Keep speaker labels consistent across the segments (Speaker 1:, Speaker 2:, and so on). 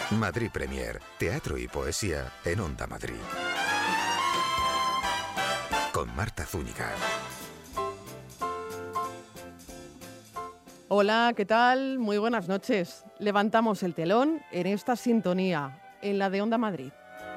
Speaker 1: Madrid Premier, teatro y poesía en Onda Madrid. Con Marta Zúñiga.
Speaker 2: Hola, ¿qué tal? Muy buenas noches. Levantamos el telón en esta sintonía, en la de Onda Madrid.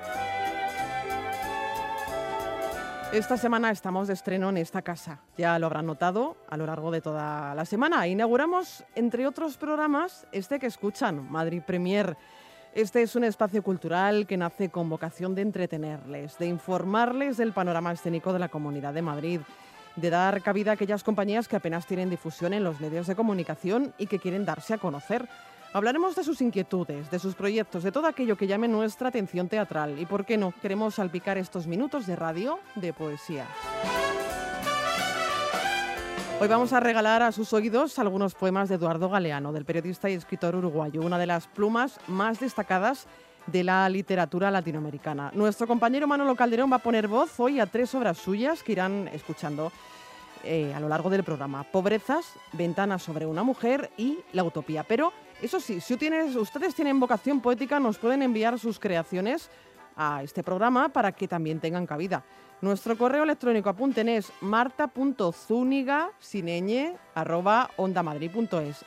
Speaker 2: Esta semana estamos de estreno en esta casa. Ya lo habrán notado a lo largo de toda la semana. Inauguramos, entre otros programas, este que escuchan, Madrid Premier. Este es un espacio cultural que nace con vocación de entretenerles, de informarles del panorama escénico de la Comunidad de Madrid, de dar cabida a aquellas compañías que apenas tienen difusión en los medios de comunicación y que quieren darse a conocer. Hablaremos de sus inquietudes, de sus proyectos, de todo aquello que llame nuestra atención teatral. Y, ¿por qué no?, queremos salpicar estos minutos de radio de poesía. Hoy vamos a regalar a sus oídos algunos poemas de Eduardo Galeano, del periodista y escritor uruguayo, una de las plumas más destacadas de la literatura latinoamericana. Nuestro compañero Manolo Calderón va a poner voz hoy a 3 obras suyas que irán escuchando a lo largo del programa. Pobrezas, Ventanas sobre una mujer y La utopía. Pero, eso sí, si ustedes tienen vocación poética, nos pueden enviar sus creaciones a este programa para que también tengan cabida. Nuestro correo electrónico, apunten, es marta.zuniga@ondamadrid.es,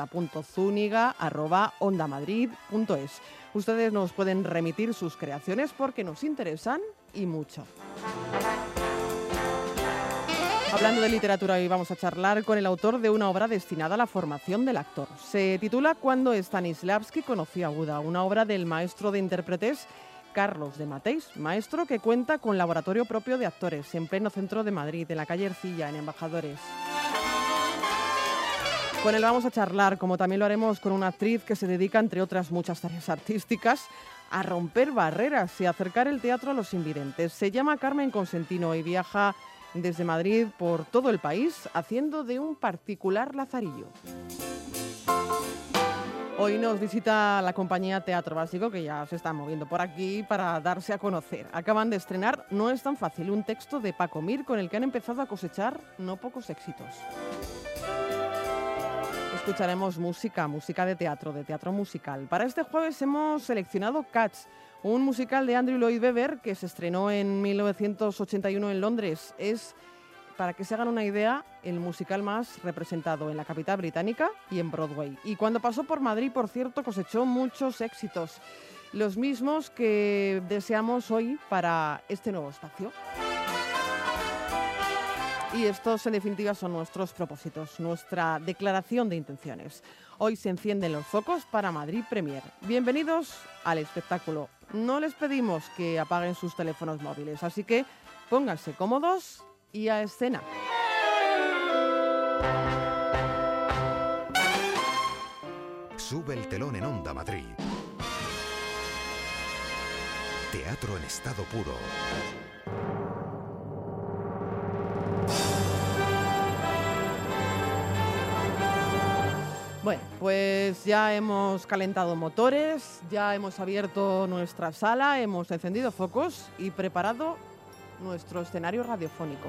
Speaker 2: marta.zuniga@ondamadrid.es. Ustedes nos pueden remitir sus creaciones porque nos interesan y mucho. Hablando de literatura, hoy vamos a charlar con el autor de una obra destinada a la formación del actor. Se titula Cuando Stanislavski conoció a Buda, una obra del maestro de intérpretes Carlos de Mateis, maestro que cuenta con laboratorio propio de actores en pleno centro de Madrid, en la calle Ercilla, en Embajadores. Con él vamos a charlar, como también lo haremos con una actriz que se dedica, entre otras muchas tareas artísticas, a romper barreras y acercar el teatro a los invidentes. Se llama Carmen Consentino y viaja desde Madrid por todo el país haciendo de un particular lazarillo. Hoy nos visita la compañía Teatro Básico, que ya se está moviendo por aquí para darse a conocer. Acaban de estrenar No es tan fácil, un texto de Paco Mir con el que han empezado a cosechar no pocos éxitos. Escucharemos música de teatro musical. Para este jueves hemos seleccionado Cats, un musical de Andrew Lloyd Webber que se estrenó en 1981 en Londres. Es, para que se hagan una idea, el musical más representado en la capital británica y en Broadway. Y cuando pasó por Madrid, por cierto, cosechó muchos éxitos, los mismos que deseamos hoy para este nuevo espacio. Y estos, en definitiva, son nuestros propósitos, nuestra declaración de intenciones. Hoy se encienden los focos para Madrid Premier. Bienvenidos al espectáculo. No les pedimos que apaguen sus teléfonos móviles, así que pónganse cómodos y a escena.
Speaker 1: Sube el telón en Onda Madrid. Teatro en estado puro.
Speaker 2: Bueno, pues ya hemos calentado motores, ya hemos abierto nuestra sala, hemos encendido focos y preparado nuestro escenario radiofónico.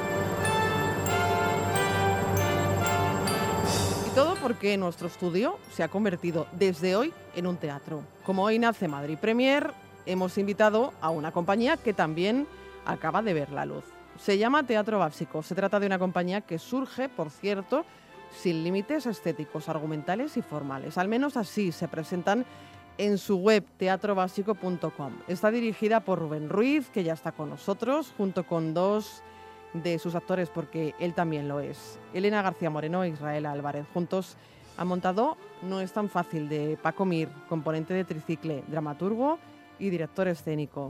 Speaker 2: Y todo porque nuestro estudio se ha convertido desde hoy en un teatro. Como hoy nace Madrid Premier, hemos invitado a una compañía que también acaba de ver la luz. Se llama Teatro Básico. Se trata de una compañía que surge, por cierto, sin límites estéticos, argumentales y formales. Al menos así se presentan en su web teatrobásico.com. Está dirigida por Rubén Ruiz, que ya está con nosotros, junto con 2 de sus actores, porque él también lo es. Elena García Moreno e Israel Álvarez. Juntos han montado No es tan fácil, de Paco Mir, componente de Tricicle, dramaturgo y director escénico.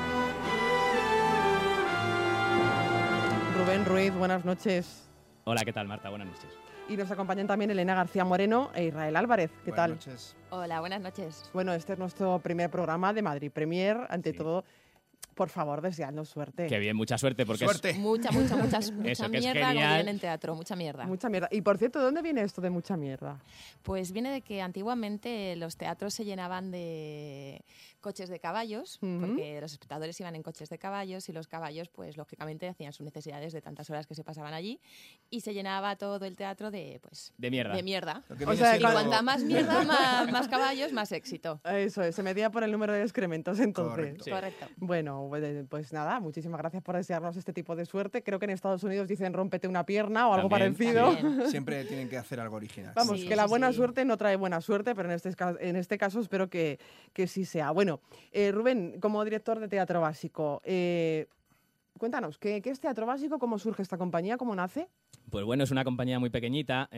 Speaker 2: Rubén Ruiz, buenas noches.
Speaker 3: Hola, ¿qué tal, Marta? Buenas noches.
Speaker 2: Y nos acompañan también Elena García Moreno e Israel Álvarez. ¿Qué tal?
Speaker 4: Buenas noches.
Speaker 5: Hola, buenas noches.
Speaker 2: Bueno, este es nuestro primer programa de Madrid Premier. Ante todo, Por favor, deseadnos suerte.
Speaker 3: Qué bien, mucha suerte. Porque
Speaker 4: ¡Suerte!
Speaker 5: Mucha
Speaker 3: Eso, que es
Speaker 5: mierda, como
Speaker 3: genial.
Speaker 5: viene en teatro, mucha mierda.
Speaker 2: Mucha mierda. Y por cierto, ¿de dónde viene esto de mucha mierda?
Speaker 5: Pues viene de que antiguamente los teatros se llenaban de coches de caballos, porque los espectadores iban en coches de caballos y los caballos, pues lógicamente hacían sus necesidades de tantas horas que se pasaban allí y se llenaba todo el teatro de
Speaker 3: mierda.
Speaker 5: De mierda.
Speaker 4: Lo que
Speaker 2: O
Speaker 4: viene
Speaker 2: sea,
Speaker 5: Y
Speaker 4: siendo-
Speaker 5: cuanta más mierda, más caballos, más éxito.
Speaker 2: Eso es, se medía por el número de excrementos entonces.
Speaker 4: Correcto.
Speaker 3: Sí.
Speaker 5: Correcto.
Speaker 2: Bueno, pues nada, muchísimas gracias por desearnos este tipo de suerte. Creo que en Estados Unidos dicen rómpete una pierna o algo
Speaker 3: También,
Speaker 2: parecido.
Speaker 5: también.
Speaker 4: Siempre tienen que hacer algo original.
Speaker 2: Vamos,
Speaker 5: Sí,
Speaker 2: que la
Speaker 5: sí,
Speaker 2: buena
Speaker 5: sí.
Speaker 2: suerte no trae buena suerte, pero en este caso espero que sí sea. Bueno, Rubén, como director de Teatro Básico, cuéntanos, ¿qué es Teatro Básico? ¿Cómo surge esta compañía? ¿Cómo nace?
Speaker 3: Pues bueno, es una compañía muy pequeñita.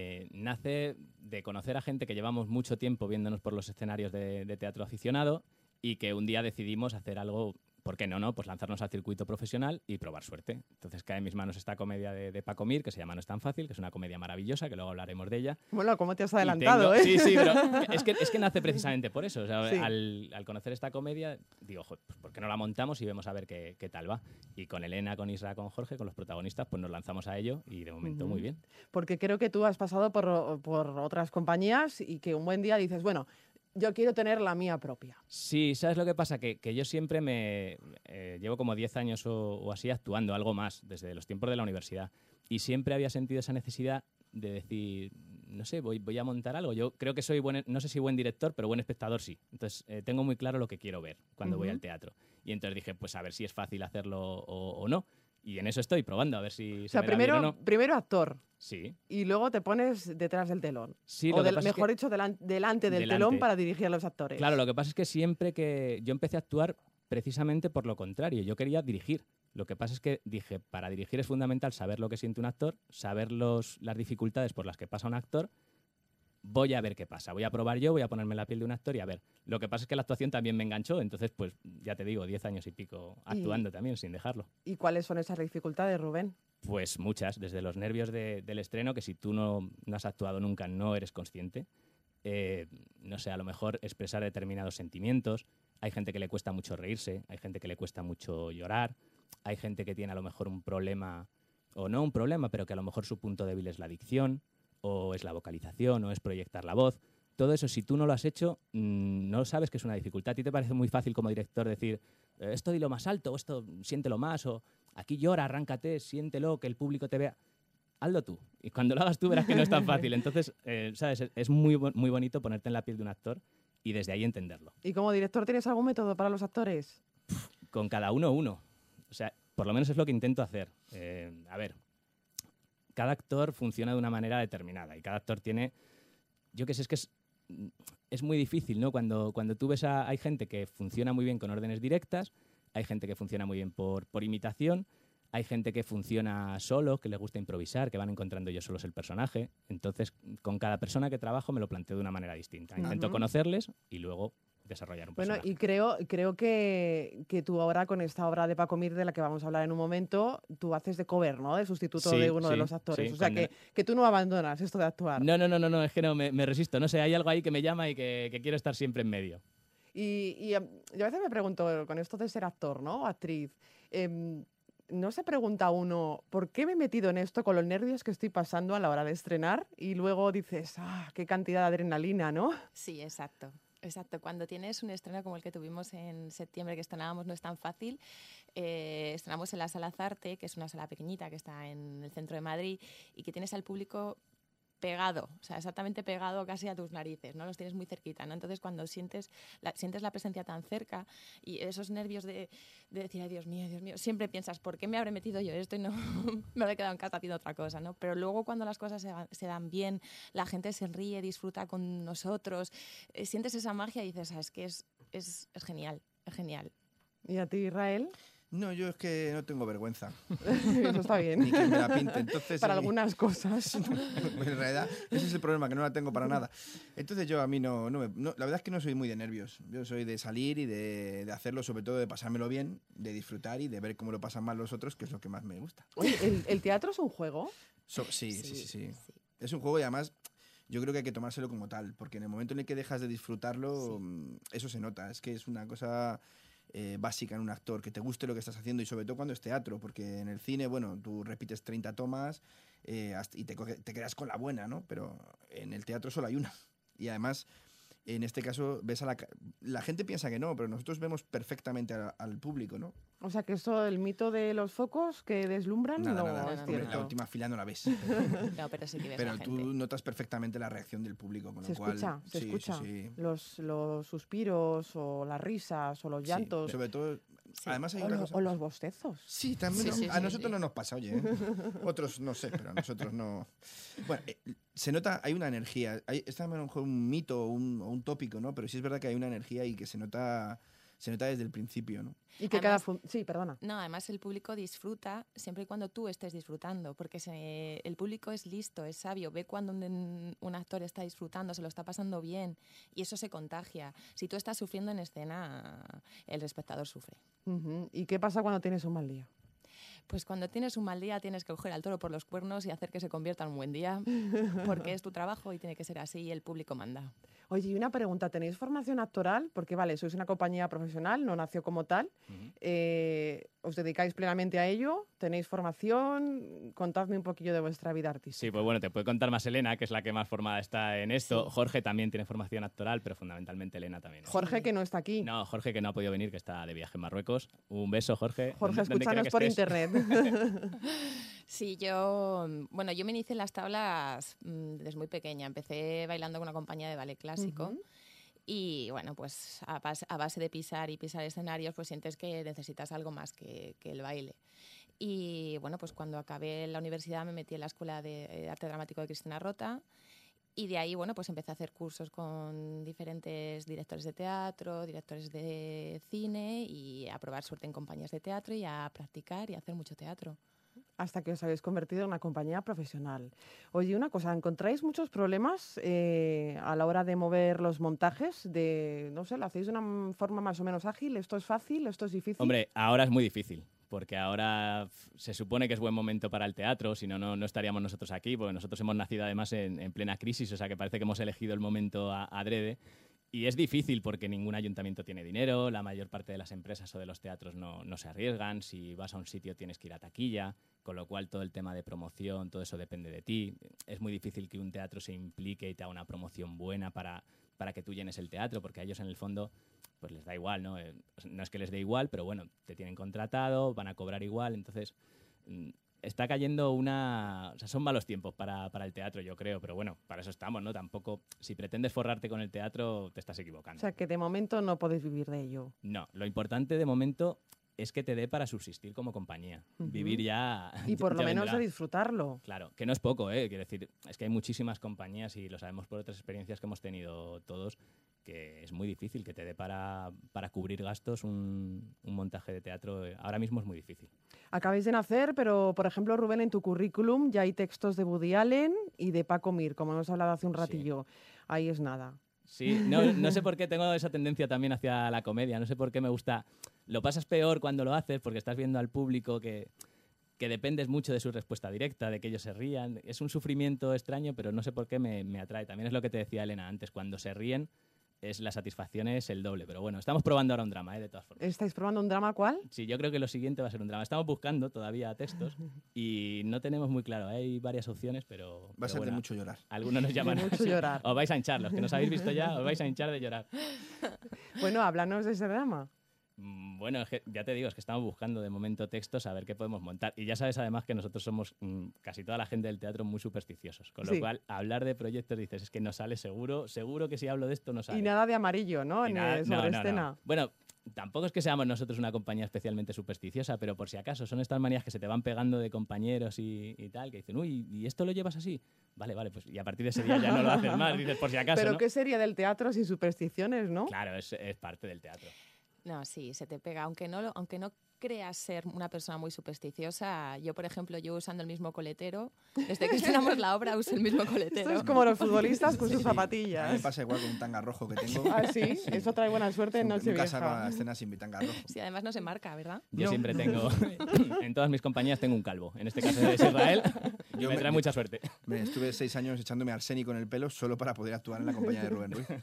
Speaker 3: Nace de conocer a gente que llevamos mucho tiempo viéndonos por los escenarios de teatro aficionado y que un día decidimos hacer algo, ¿por qué no? Pues lanzarnos al circuito profesional y probar suerte. Entonces cae en mis manos esta comedia de Paco Mir, que se llama No es tan fácil, que es una comedia maravillosa, que luego hablaremos de ella.
Speaker 2: Bueno, ¿cómo te has
Speaker 3: Y
Speaker 2: adelantado,
Speaker 3: Sí, sí, pero es que nace precisamente por eso. O sea,
Speaker 2: Sí.
Speaker 3: al conocer esta comedia, digo, "Joder, pues ¿por qué no la montamos y vemos a ver qué tal va?". Y con Elena, con Isra, con Jorge, con los protagonistas, pues nos lanzamos a ello y de momento muy bien.
Speaker 2: Porque creo que tú has pasado por otras compañías y que un buen día dices, bueno, yo quiero tener la mía propia.
Speaker 3: Sí, ¿sabes lo que pasa? Que yo siempre llevo como 10 años o así actuando, algo más, desde los tiempos de la universidad. Y siempre había sentido esa necesidad de decir, no sé, voy a montar algo. Yo creo que soy no sé si buen director, pero buen espectador sí. Entonces, tengo muy claro lo que quiero ver cuando voy al teatro. Y entonces dije, pues a ver si es fácil hacerlo o no. Y en eso estoy probando, a ver si
Speaker 2: O sea,
Speaker 3: se me da bien o no.
Speaker 2: primero actor
Speaker 3: Sí.
Speaker 2: y luego te pones detrás del telón.
Speaker 3: Sí,
Speaker 2: o
Speaker 3: lo que pasa es
Speaker 2: mejor
Speaker 3: que-
Speaker 2: dicho, delante del
Speaker 3: Delante.
Speaker 2: telón para dirigir a los actores.
Speaker 3: Claro, lo que pasa es que siempre que yo empecé a actuar precisamente por lo contrario, yo quería dirigir. Lo que pasa es que dije, para dirigir es fundamental saber lo que siente un actor, saber las dificultades por las que pasa un actor. Voy a ver qué pasa, voy a probar yo, voy a ponerme en la piel de un actor y a ver. Lo que pasa es que la actuación también me enganchó, entonces pues ya te digo, 10 años y pico actuando también, sin dejarlo.
Speaker 2: ¿Y cuáles son esas dificultades, Rubén?
Speaker 3: Pues muchas, desde los nervios del estreno, que si tú no has actuado nunca no eres consciente. No sé, a lo mejor expresar determinados sentimientos. Hay gente que le cuesta mucho reírse, hay gente que le cuesta mucho llorar, hay gente que tiene a lo mejor un problema, o no un problema, pero que a lo mejor su punto débil es la dicción, o es la vocalización, o es proyectar la voz. Todo eso, si tú no lo has hecho, no sabes que es una dificultad. A ti te parece muy fácil como director decir, esto dilo más alto, o esto siéntelo más, o aquí llora, arráncate, siéntelo, que el público te vea. Hazlo tú. Y cuando lo hagas tú verás que no es tan fácil. Entonces, ¿sabes? Es muy bonito ponerte en la piel de un actor y desde ahí entenderlo.
Speaker 2: ¿Y como director tienes algún método para los actores?
Speaker 3: Con cada uno. O sea, por lo menos es lo que intento hacer. A ver, cada actor funciona de una manera determinada y cada actor tiene... Yo qué sé, es que es muy difícil, ¿no? Cuando tú ves hay gente que funciona muy bien con órdenes directas, hay gente que funciona muy bien por imitación, hay gente que funciona solo, que le gusta improvisar, que van encontrando ellos solos el personaje. Entonces, con cada persona que trabajo me lo planteo de una manera distinta. Intento conocerles y luego desarrollar un
Speaker 2: Bueno,
Speaker 3: personaje.
Speaker 2: y creo que tú ahora con esta obra de Paco Mir, de la que vamos a hablar en un momento, tú haces de cover, ¿no? De sustituto
Speaker 3: Sí,
Speaker 2: de uno de
Speaker 3: sí,
Speaker 2: los actores.
Speaker 3: sí,
Speaker 2: O sea,
Speaker 3: cuando-
Speaker 2: que tú no abandonas esto de actuar.
Speaker 3: No, es que no, me resisto. No sé, hay algo ahí que me llama y que quiero estar siempre en medio.
Speaker 2: Y yo a veces me pregunto, con esto de ser actor, ¿no? O actriz, ¿no se pregunta uno por qué me he metido en esto con los nervios que estoy pasando a la hora de estrenar? Y luego dices, qué cantidad de adrenalina, ¿no?
Speaker 5: Sí, exacto. Exacto, cuando tienes un estreno como el que tuvimos en septiembre, que estrenábamos No es tan fácil, estrenamos en la Sala Zarte, que es una sala pequeñita que está en el centro de Madrid y que tienes al público pegado, o sea, exactamente pegado casi a tus narices, ¿no? Los tienes muy cerquita, ¿no? Entonces, cuando sientes la presencia tan cerca y esos nervios de decir, ay, Dios mío, siempre piensas, ¿por qué me habré metido yo esto y no me habré quedado en casa haciendo otra cosa, ¿no? Pero luego cuando las cosas se dan bien, la gente se ríe, disfruta con nosotros, sientes esa magia y dices, es que es genial, es genial.
Speaker 2: ¿Y a ti, Israel?
Speaker 4: No, yo es que no tengo vergüenza.
Speaker 2: Eso está
Speaker 4: Ni
Speaker 2: bien.
Speaker 4: quien me la pinte. Entonces,
Speaker 2: Para
Speaker 4: a mí-
Speaker 2: algunas cosas.
Speaker 4: en realidad, ese es el problema, que no la tengo para nada. Entonces yo a mí no, la verdad es que no soy muy de nervios. Yo soy de salir y de hacerlo, sobre todo de pasármelo bien, de disfrutar y de ver cómo lo pasan mal los otros, que es lo que más me gusta.
Speaker 2: Oye, ¿el teatro es un juego?
Speaker 4: Sí. Es un juego y además yo creo que hay que tomárselo como tal, porque en el momento en el que dejas de disfrutarlo, eso se nota. Es que es una cosa... básica en un actor, que te guste lo que estás haciendo y sobre todo cuando es teatro, porque en el cine, bueno, tú repites 30 tomas y te quedas con la buena, ¿no? Pero en el teatro solo hay una. Y además, en este caso, ves la gente piensa que no, pero nosotros vemos perfectamente al público, ¿no?
Speaker 2: O sea, que esto, el mito de los focos que deslumbran,
Speaker 4: Nada,
Speaker 2: no
Speaker 4: nada.
Speaker 2: es
Speaker 4: Hombre,
Speaker 2: cierto.
Speaker 4: la última fila no la ves.
Speaker 5: No, pero sí que ves
Speaker 4: Pero
Speaker 5: la
Speaker 4: tú
Speaker 5: gente.
Speaker 4: notas perfectamente la reacción del público, con
Speaker 2: Se
Speaker 4: lo cual...
Speaker 2: escucha.
Speaker 4: Sí.
Speaker 2: Los suspiros o las risas o los llantos.
Speaker 4: Sí, sobre todo...
Speaker 5: Sí.
Speaker 4: Además hay
Speaker 2: O,
Speaker 4: otra cosa...
Speaker 2: o los bostezos.
Speaker 4: Sí, también.
Speaker 5: Sí,
Speaker 4: a
Speaker 5: sí,
Speaker 4: nosotros
Speaker 5: sí.
Speaker 4: no nos pasa, oye. Otros no sé, pero a nosotros no. Bueno, se nota, hay una energía. Está a lo mejor un mito o un tópico, ¿no? Pero sí es verdad que hay una energía y que se nota desde el principio, ¿no?
Speaker 2: Y que
Speaker 5: Además-
Speaker 2: Sí, perdona.
Speaker 5: No, además el público disfruta siempre y cuando tú estés disfrutando, porque el público es listo, es sabio, ve cuando un actor está disfrutando, se lo está pasando bien y eso se contagia. Si tú estás sufriendo en escena, el espectador sufre.
Speaker 2: Ujú. ¿Y qué pasa cuando tienes un mal día?
Speaker 5: Pues cuando tienes un mal día tienes que coger al toro por los cuernos y hacer que se convierta en un buen día, porque es tu trabajo y tiene que ser así y el público manda.
Speaker 2: Oye, y una pregunta, ¿tenéis formación actoral? Porque vale, sois una compañía profesional, no nació como tal. ¿Os dedicáis plenamente a ello? ¿Tenéis formación? Contadme un poquillo de vuestra vida artística.
Speaker 3: Sí, pues bueno, te puede contar más Elena, que es la que más formada está en esto.
Speaker 5: Sí.
Speaker 3: Jorge también tiene formación actoral, pero fundamentalmente Elena también.
Speaker 2: Jorge,
Speaker 5: Sí.
Speaker 2: que no está aquí.
Speaker 3: No, Jorge que no ha podido venir, que está de viaje en Marruecos. Un beso, Jorge.
Speaker 2: Jorge,
Speaker 3: Donde quiera
Speaker 2: escúchanos
Speaker 3: que
Speaker 2: por
Speaker 3: estés.
Speaker 2: internet.
Speaker 5: Sí, yo me inicié en las tablas desde muy pequeña. Empecé bailando con una compañía de ballet clásico.
Speaker 2: Ujú.
Speaker 5: Y bueno, pues a base de pisar y pisar escenarios, pues sientes que necesitas algo más que el baile. Y bueno, pues cuando acabé la universidad me metí en la Escuela de Arte Dramático de Cristina Rota. Y de ahí, bueno, pues empecé a hacer cursos con diferentes directores de teatro, directores de cine y a probar suerte en compañías de teatro y a practicar y a hacer mucho teatro.
Speaker 2: Hasta que os habéis convertido en una compañía profesional. Oye, una cosa, ¿encontráis muchos problemas a la hora de mover los montajes? No sé, ¿lo hacéis de una forma más o menos ágil? ¿Esto es fácil? ¿Esto es difícil?
Speaker 3: Hombre, ahora es muy difícil, porque ahora se supone que es buen momento para el teatro, si no, no estaríamos nosotros aquí, porque nosotros hemos nacido además en plena crisis, o sea que parece que hemos elegido el momento adrede. Y es difícil porque ningún ayuntamiento tiene dinero, la mayor parte de las empresas o de los teatros no se arriesgan, si vas a un sitio tienes que ir a taquilla, con lo cual todo el tema de promoción, todo eso depende de ti. Es muy difícil que un teatro se implique y te haga una promoción buena para que tú llenes el teatro, porque a ellos en el fondo pues les da igual, ¿no? No es que les dé igual, pero bueno, te tienen contratado, van a cobrar igual, entonces está cayendo o sea, son malos tiempos para el teatro, yo creo, pero bueno, para eso estamos, ¿no? Tampoco, si pretendes forrarte con el teatro, te estás equivocando.
Speaker 2: O sea, que de momento no podéis vivir de ello.
Speaker 3: No, lo importante de momento es que te dé para subsistir como compañía.
Speaker 2: Ujú.
Speaker 3: Vivir ya.
Speaker 2: Y por lo
Speaker 3: ya
Speaker 2: menos
Speaker 3: vendrá.
Speaker 2: de disfrutarlo.
Speaker 3: Claro, que no es poco, ¿eh? Quiero decir, es que hay muchísimas compañías y lo sabemos por otras experiencias que hemos tenido todos, que es muy difícil que te dé para cubrir gastos un montaje de teatro. Ahora mismo es muy difícil.
Speaker 2: Acabáis de nacer, pero, por ejemplo, Rubén, en tu currículum ya hay textos de Woody Allen y de Paco Mir, como hemos hablado hace un
Speaker 3: Sí.
Speaker 2: ratillo. Ahí es nada.
Speaker 3: Sí, no sé por qué tengo esa tendencia también hacia la comedia, no sé por qué me gusta. Lo pasas peor cuando lo haces porque estás viendo al público que dependes mucho de su respuesta directa, de que ellos se rían. Es un sufrimiento extraño, pero no sé por qué me atrae. También es lo que te decía Elena antes, cuando se ríen la satisfacción es el doble. Pero bueno, estamos probando ahora un drama, de todas formas.
Speaker 2: ¿Estáis probando un drama cuál?
Speaker 3: Sí, yo creo que lo siguiente va a ser un drama. Estamos buscando todavía textos y no tenemos muy claro. Hay varias opciones, pero...
Speaker 4: Va a ser
Speaker 3: bueno,
Speaker 4: de mucho llorar.
Speaker 3: algunos nos llaman
Speaker 2: De mucho
Speaker 3: así.
Speaker 2: llorar.
Speaker 3: Os vais a hinchar, los que nos habéis visto ya, os vais a hinchar de llorar.
Speaker 2: Bueno, háblanos de ese drama.
Speaker 3: Bueno, es que, ya te digo, es que estamos buscando de momento textos a ver qué podemos montar. Y ya sabes además que nosotros somos casi toda la gente del teatro muy supersticiosos. Con lo
Speaker 2: Sí.
Speaker 3: cual, hablar de proyectos dices, es que no sale seguro que si hablo de esto no sale.
Speaker 2: Y nada de amarillo, ¿no?
Speaker 3: Y nada-
Speaker 2: Sobre
Speaker 3: no.
Speaker 2: escena.
Speaker 3: Bueno, tampoco es que seamos nosotros una compañía especialmente supersticiosa, pero por si acaso son estas manías que se te van pegando de compañeros y tal, que dicen, uy, ¿y esto lo llevas así? Vale, pues y a partir de ese día ya no lo haces más, dices, por si acaso,
Speaker 2: Pero
Speaker 3: ¿no?
Speaker 2: ¿qué sería del teatro sin supersticiones, no?
Speaker 3: Claro, es parte del teatro.
Speaker 5: No, sí, se te pega. Aunque no creas ser una persona muy supersticiosa, yo, por ejemplo, yo usando el mismo coletero, desde que estrenamos la obra uso el mismo coletero.
Speaker 2: Esto es como los futbolistas con sus
Speaker 4: A mí me
Speaker 2: zapatillas.
Speaker 4: pasa igual con un tanga rojo que tengo.
Speaker 2: Ah, sí, eso trae buena suerte en
Speaker 4: Nunca salgo a
Speaker 2: Nochevieja.
Speaker 4: escenas sin mi tanga rojo.
Speaker 5: Sí, además no se marca, ¿verdad?
Speaker 3: Yo
Speaker 4: No.
Speaker 3: siempre tengo, en todas mis compañías tengo un calvo. En este caso es Israel, y
Speaker 4: Yo
Speaker 3: me
Speaker 4: me-
Speaker 3: trae mucha suerte.
Speaker 4: Me estuve 6 años echándome arsénico en el pelo solo para poder actuar en la compañía de Rubén Ruiz.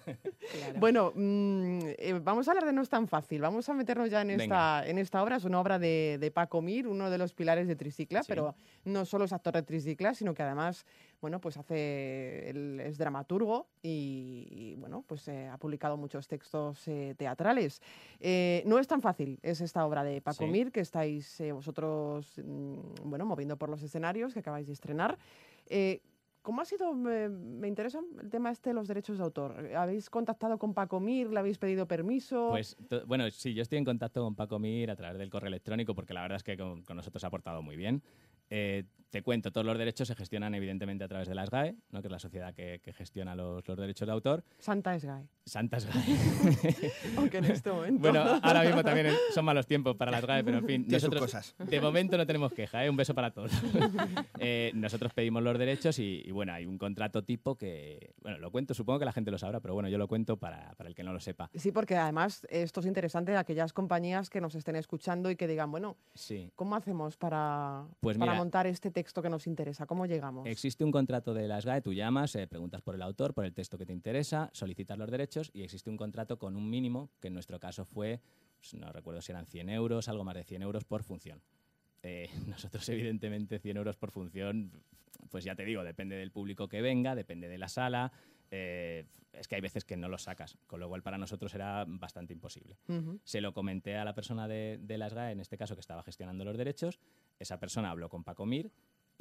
Speaker 5: Claro.
Speaker 2: Bueno, vamos a hablar de No es tan fácil. Vamos a meternos ya en
Speaker 3: Venga.
Speaker 2: esta obra. Es una obra de Paco Mir, uno de los pilares de Tricicla,
Speaker 3: Sí.
Speaker 2: pero no solo es actor de Tricicla, sino que además, bueno, pues es dramaturgo y bueno, pues ha publicado muchos textos teatrales. No es tan fácil, es esta obra de Paco
Speaker 3: Sí.
Speaker 2: Mir que estáis vosotros, bueno, moviendo por los escenarios, que acabáis de estrenar. ¿Cómo ha sido? Me interesa el tema de los derechos de autor. ¿Habéis contactado con Paco Mir? ¿Le habéis pedido permiso?
Speaker 3: Pues, bueno, sí, yo estoy en contacto con Paco Mir a través del correo electrónico porque la verdad es que con nosotros se ha portado muy bien. Te cuento, todos los derechos se gestionan evidentemente a través de la SGAE, ¿no? Que es la sociedad que gestiona los derechos de autor.
Speaker 2: Santa SGAE.
Speaker 3: Santa SGAE.
Speaker 2: Aunque en este momento...
Speaker 3: Bueno, ahora mismo también son malos tiempos para la SGAE, pero en fin,
Speaker 4: Tiene sus
Speaker 3: nosotros
Speaker 4: cosas.
Speaker 3: de momento no tenemos queja, ¿eh? Un beso para todos. Nosotros pedimos los derechos y bueno, hay un contrato tipo que, bueno, lo cuento, supongo que la gente lo sabrá, pero bueno, yo lo cuento para el que no lo sepa.
Speaker 2: Sí, porque además esto es interesante a aquellas compañías que nos estén escuchando y que digan, bueno,
Speaker 3: Sí.
Speaker 2: ¿cómo hacemos para
Speaker 3: Pues mira,
Speaker 2: montar este texto que nos interesa? ¿Cómo llegamos?
Speaker 3: existe un contrato de la SGAE, tú llamas, preguntas por el autor, por el texto que te interesa, solicitas los derechos y existe un contrato con un mínimo, que en nuestro caso fue, pues no recuerdo si eran 100 euros, algo más de 100 euros por función. Nosotros, evidentemente, 100 euros por función, pues ya te digo, depende del público que venga, depende de la sala. Es que hay veces que no lo sacas, con lo cual para nosotros era bastante imposible.
Speaker 2: Ujú.
Speaker 3: Se lo comenté a la persona de la SGAE, en este caso, que estaba gestionando los derechos. Esa persona habló con Paco Mir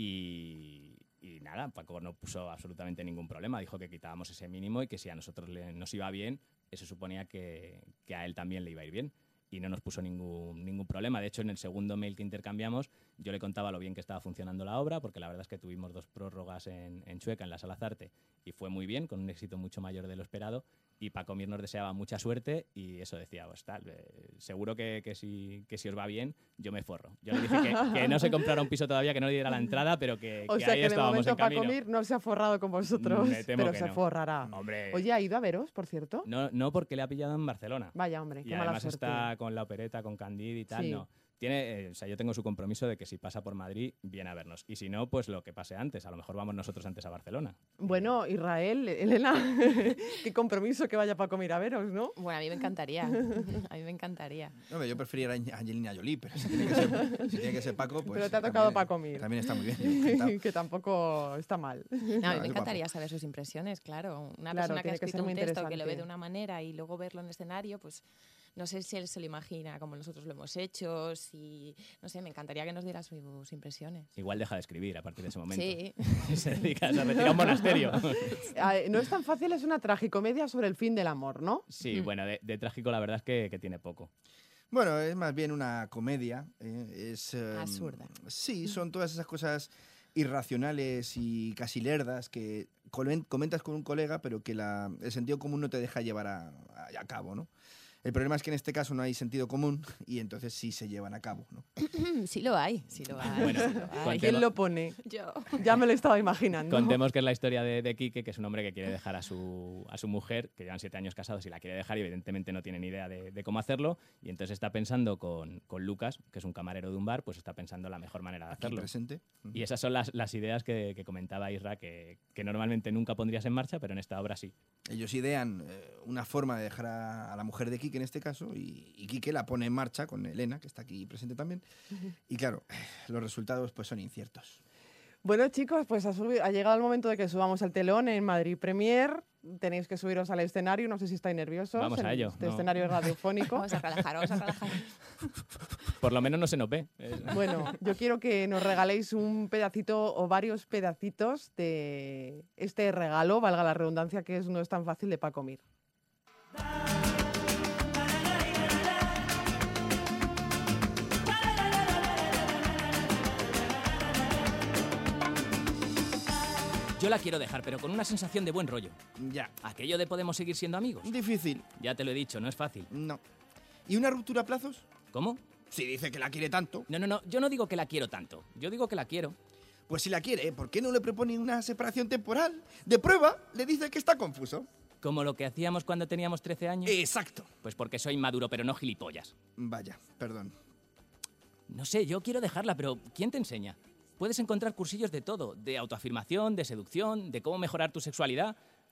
Speaker 3: y nada, Paco no puso absolutamente ningún problema. Dijo que quitábamos ese mínimo y que si a nosotros nos iba bien, eso suponía que a él también le iba a ir bien. Y no nos puso ningún problema. De hecho, en el segundo mail que intercambiamos, yo le contaba lo bien que estaba funcionando la obra, porque la verdad es que tuvimos 2 prórrogas en Chueca, en la Sala Zarte, y fue muy bien, con un éxito mucho mayor de lo esperado. Y Paco Mir nos deseaba mucha suerte y eso decía, pues tal, seguro que si os va bien, yo me forro. Yo le dije que no se comprara un piso todavía, que no le diera la entrada, pero que
Speaker 2: O
Speaker 3: que
Speaker 2: sea
Speaker 3: ahí
Speaker 2: que de
Speaker 3: estábamos
Speaker 2: momento
Speaker 3: en camino.
Speaker 2: Paco Mir no se ha forrado con vosotros,
Speaker 3: Me temo
Speaker 2: pero
Speaker 3: que
Speaker 2: se
Speaker 3: no.
Speaker 2: forrará.
Speaker 3: Hombre,
Speaker 2: Oye, ¿ha ido a veros, por cierto?
Speaker 3: no porque le ha pillado en Barcelona.
Speaker 2: Vaya, hombre, qué
Speaker 3: Y
Speaker 2: mala
Speaker 3: además
Speaker 2: suerte.
Speaker 3: está con la opereta, con Candid y tal,
Speaker 2: Sí.
Speaker 3: no. O sea, yo tengo su compromiso de que si pasa por Madrid, viene a vernos. Y si no, pues lo que pase antes. A lo mejor vamos nosotros antes a Barcelona.
Speaker 2: Bueno, Israel, Elena, qué compromiso que vaya Paco Mir a veros, ¿no?
Speaker 5: Bueno, a mí me encantaría. A mí me encantaría.
Speaker 4: No, yo preferiría a Angelina Jolie, pero si tiene que ser Paco, pues...
Speaker 2: Pero te ha tocado
Speaker 4: también-
Speaker 2: Paco Mir.
Speaker 4: También está muy bien. yo encantado.
Speaker 2: Que tampoco está mal.
Speaker 5: No, a mí
Speaker 4: es
Speaker 5: me
Speaker 4: guapo.
Speaker 5: encantaría saber sus impresiones, claro. Una
Speaker 2: Claro,
Speaker 5: persona que ha
Speaker 2: tiene que ser
Speaker 5: escrito
Speaker 2: muy
Speaker 5: un texto que lo ve
Speaker 2: interesante.
Speaker 5: de una manera y luego verlo en escenario, pues no sé si él se lo imagina como nosotros lo hemos hecho, si... No sé, me encantaría que nos diera sus impresiones.
Speaker 3: Igual deja de escribir a partir de ese momento.
Speaker 5: Sí.
Speaker 3: Se dedica, se retira a un monasterio.
Speaker 2: No es tan fácil, es una tragicomedia sobre el fin del amor, ¿no?
Speaker 3: Sí, bueno, de trágico la verdad es que tiene poco.
Speaker 4: Bueno, es más bien una comedia.
Speaker 5: Absurda.
Speaker 4: Sí, son todas esas cosas irracionales y casi lerdas que comentas con un colega, pero que el sentido común no te deja llevar a cabo, ¿no? El problema es que en este caso no hay sentido común y entonces sí se llevan a cabo, ¿no?
Speaker 5: Sí lo hay, sí lo hay.
Speaker 3: Bueno,
Speaker 5: sí lo hay.
Speaker 3: con-
Speaker 2: ¿Quién lo pone?
Speaker 5: Yo.
Speaker 2: Ya me lo estaba imaginando.
Speaker 3: Contemos que es la historia de Quique, que es un hombre que quiere dejar a su mujer, que llevan 7 años casados y la quiere dejar y evidentemente no tiene ni idea de cómo hacerlo. Y entonces está pensando con Lucas, que es un camarero de un bar, pues está pensando la mejor manera de
Speaker 4: Aquí
Speaker 3: hacerlo.
Speaker 4: presente.
Speaker 3: Y esas son las ideas que comentaba Isra, que normalmente nunca pondrías en marcha, pero en esta obra sí.
Speaker 4: Ellos idean una forma de dejar a la mujer de Quique en este caso y Quique la pone en marcha con Elena, que está aquí presente también. Y claro, los resultados pues son inciertos.
Speaker 2: Bueno, chicos, pues ha llegado el momento de que subamos al telón en Madrid Premier. Tenéis que subiros al escenario, no sé si estáis nerviosos.
Speaker 3: Vamos a
Speaker 2: en
Speaker 3: ello,
Speaker 2: Este
Speaker 3: no.
Speaker 2: escenario radiofónico.
Speaker 5: Vamos a relajar, vamos a relajar.
Speaker 3: Por lo menos no se nos ve.
Speaker 2: Bueno, yo quiero que nos regaléis un pedacito o varios pedacitos de este regalo, valga la redundancia, que no es tan fácil, de Paco Mir.
Speaker 3: Yo la quiero dejar, pero con una sensación de buen rollo.
Speaker 4: Ya.
Speaker 3: Aquello de podemos seguir siendo amigos.
Speaker 4: Difícil.
Speaker 3: Ya te lo he dicho, no es fácil.
Speaker 4: No. ¿Y una ruptura a plazos?
Speaker 3: ¿Cómo?
Speaker 4: Si dice que la quiere tanto.
Speaker 3: No, yo no digo que la quiero tanto. Yo digo que la quiero.
Speaker 4: Pues si la quiere, ¿por qué no le propone una separación temporal? De prueba, le dice que está confuso.
Speaker 3: Como lo que hacíamos cuando teníamos 13 años.
Speaker 4: Exacto.
Speaker 3: Pues porque soy maduro, pero no gilipollas.
Speaker 4: Vaya, perdón.
Speaker 3: No sé, yo quiero dejarla, pero ¿quién te enseña? Puedes encontrar cursillos de todo, de autoafirmación, de seducción, de cómo mejorar tu sexualidad.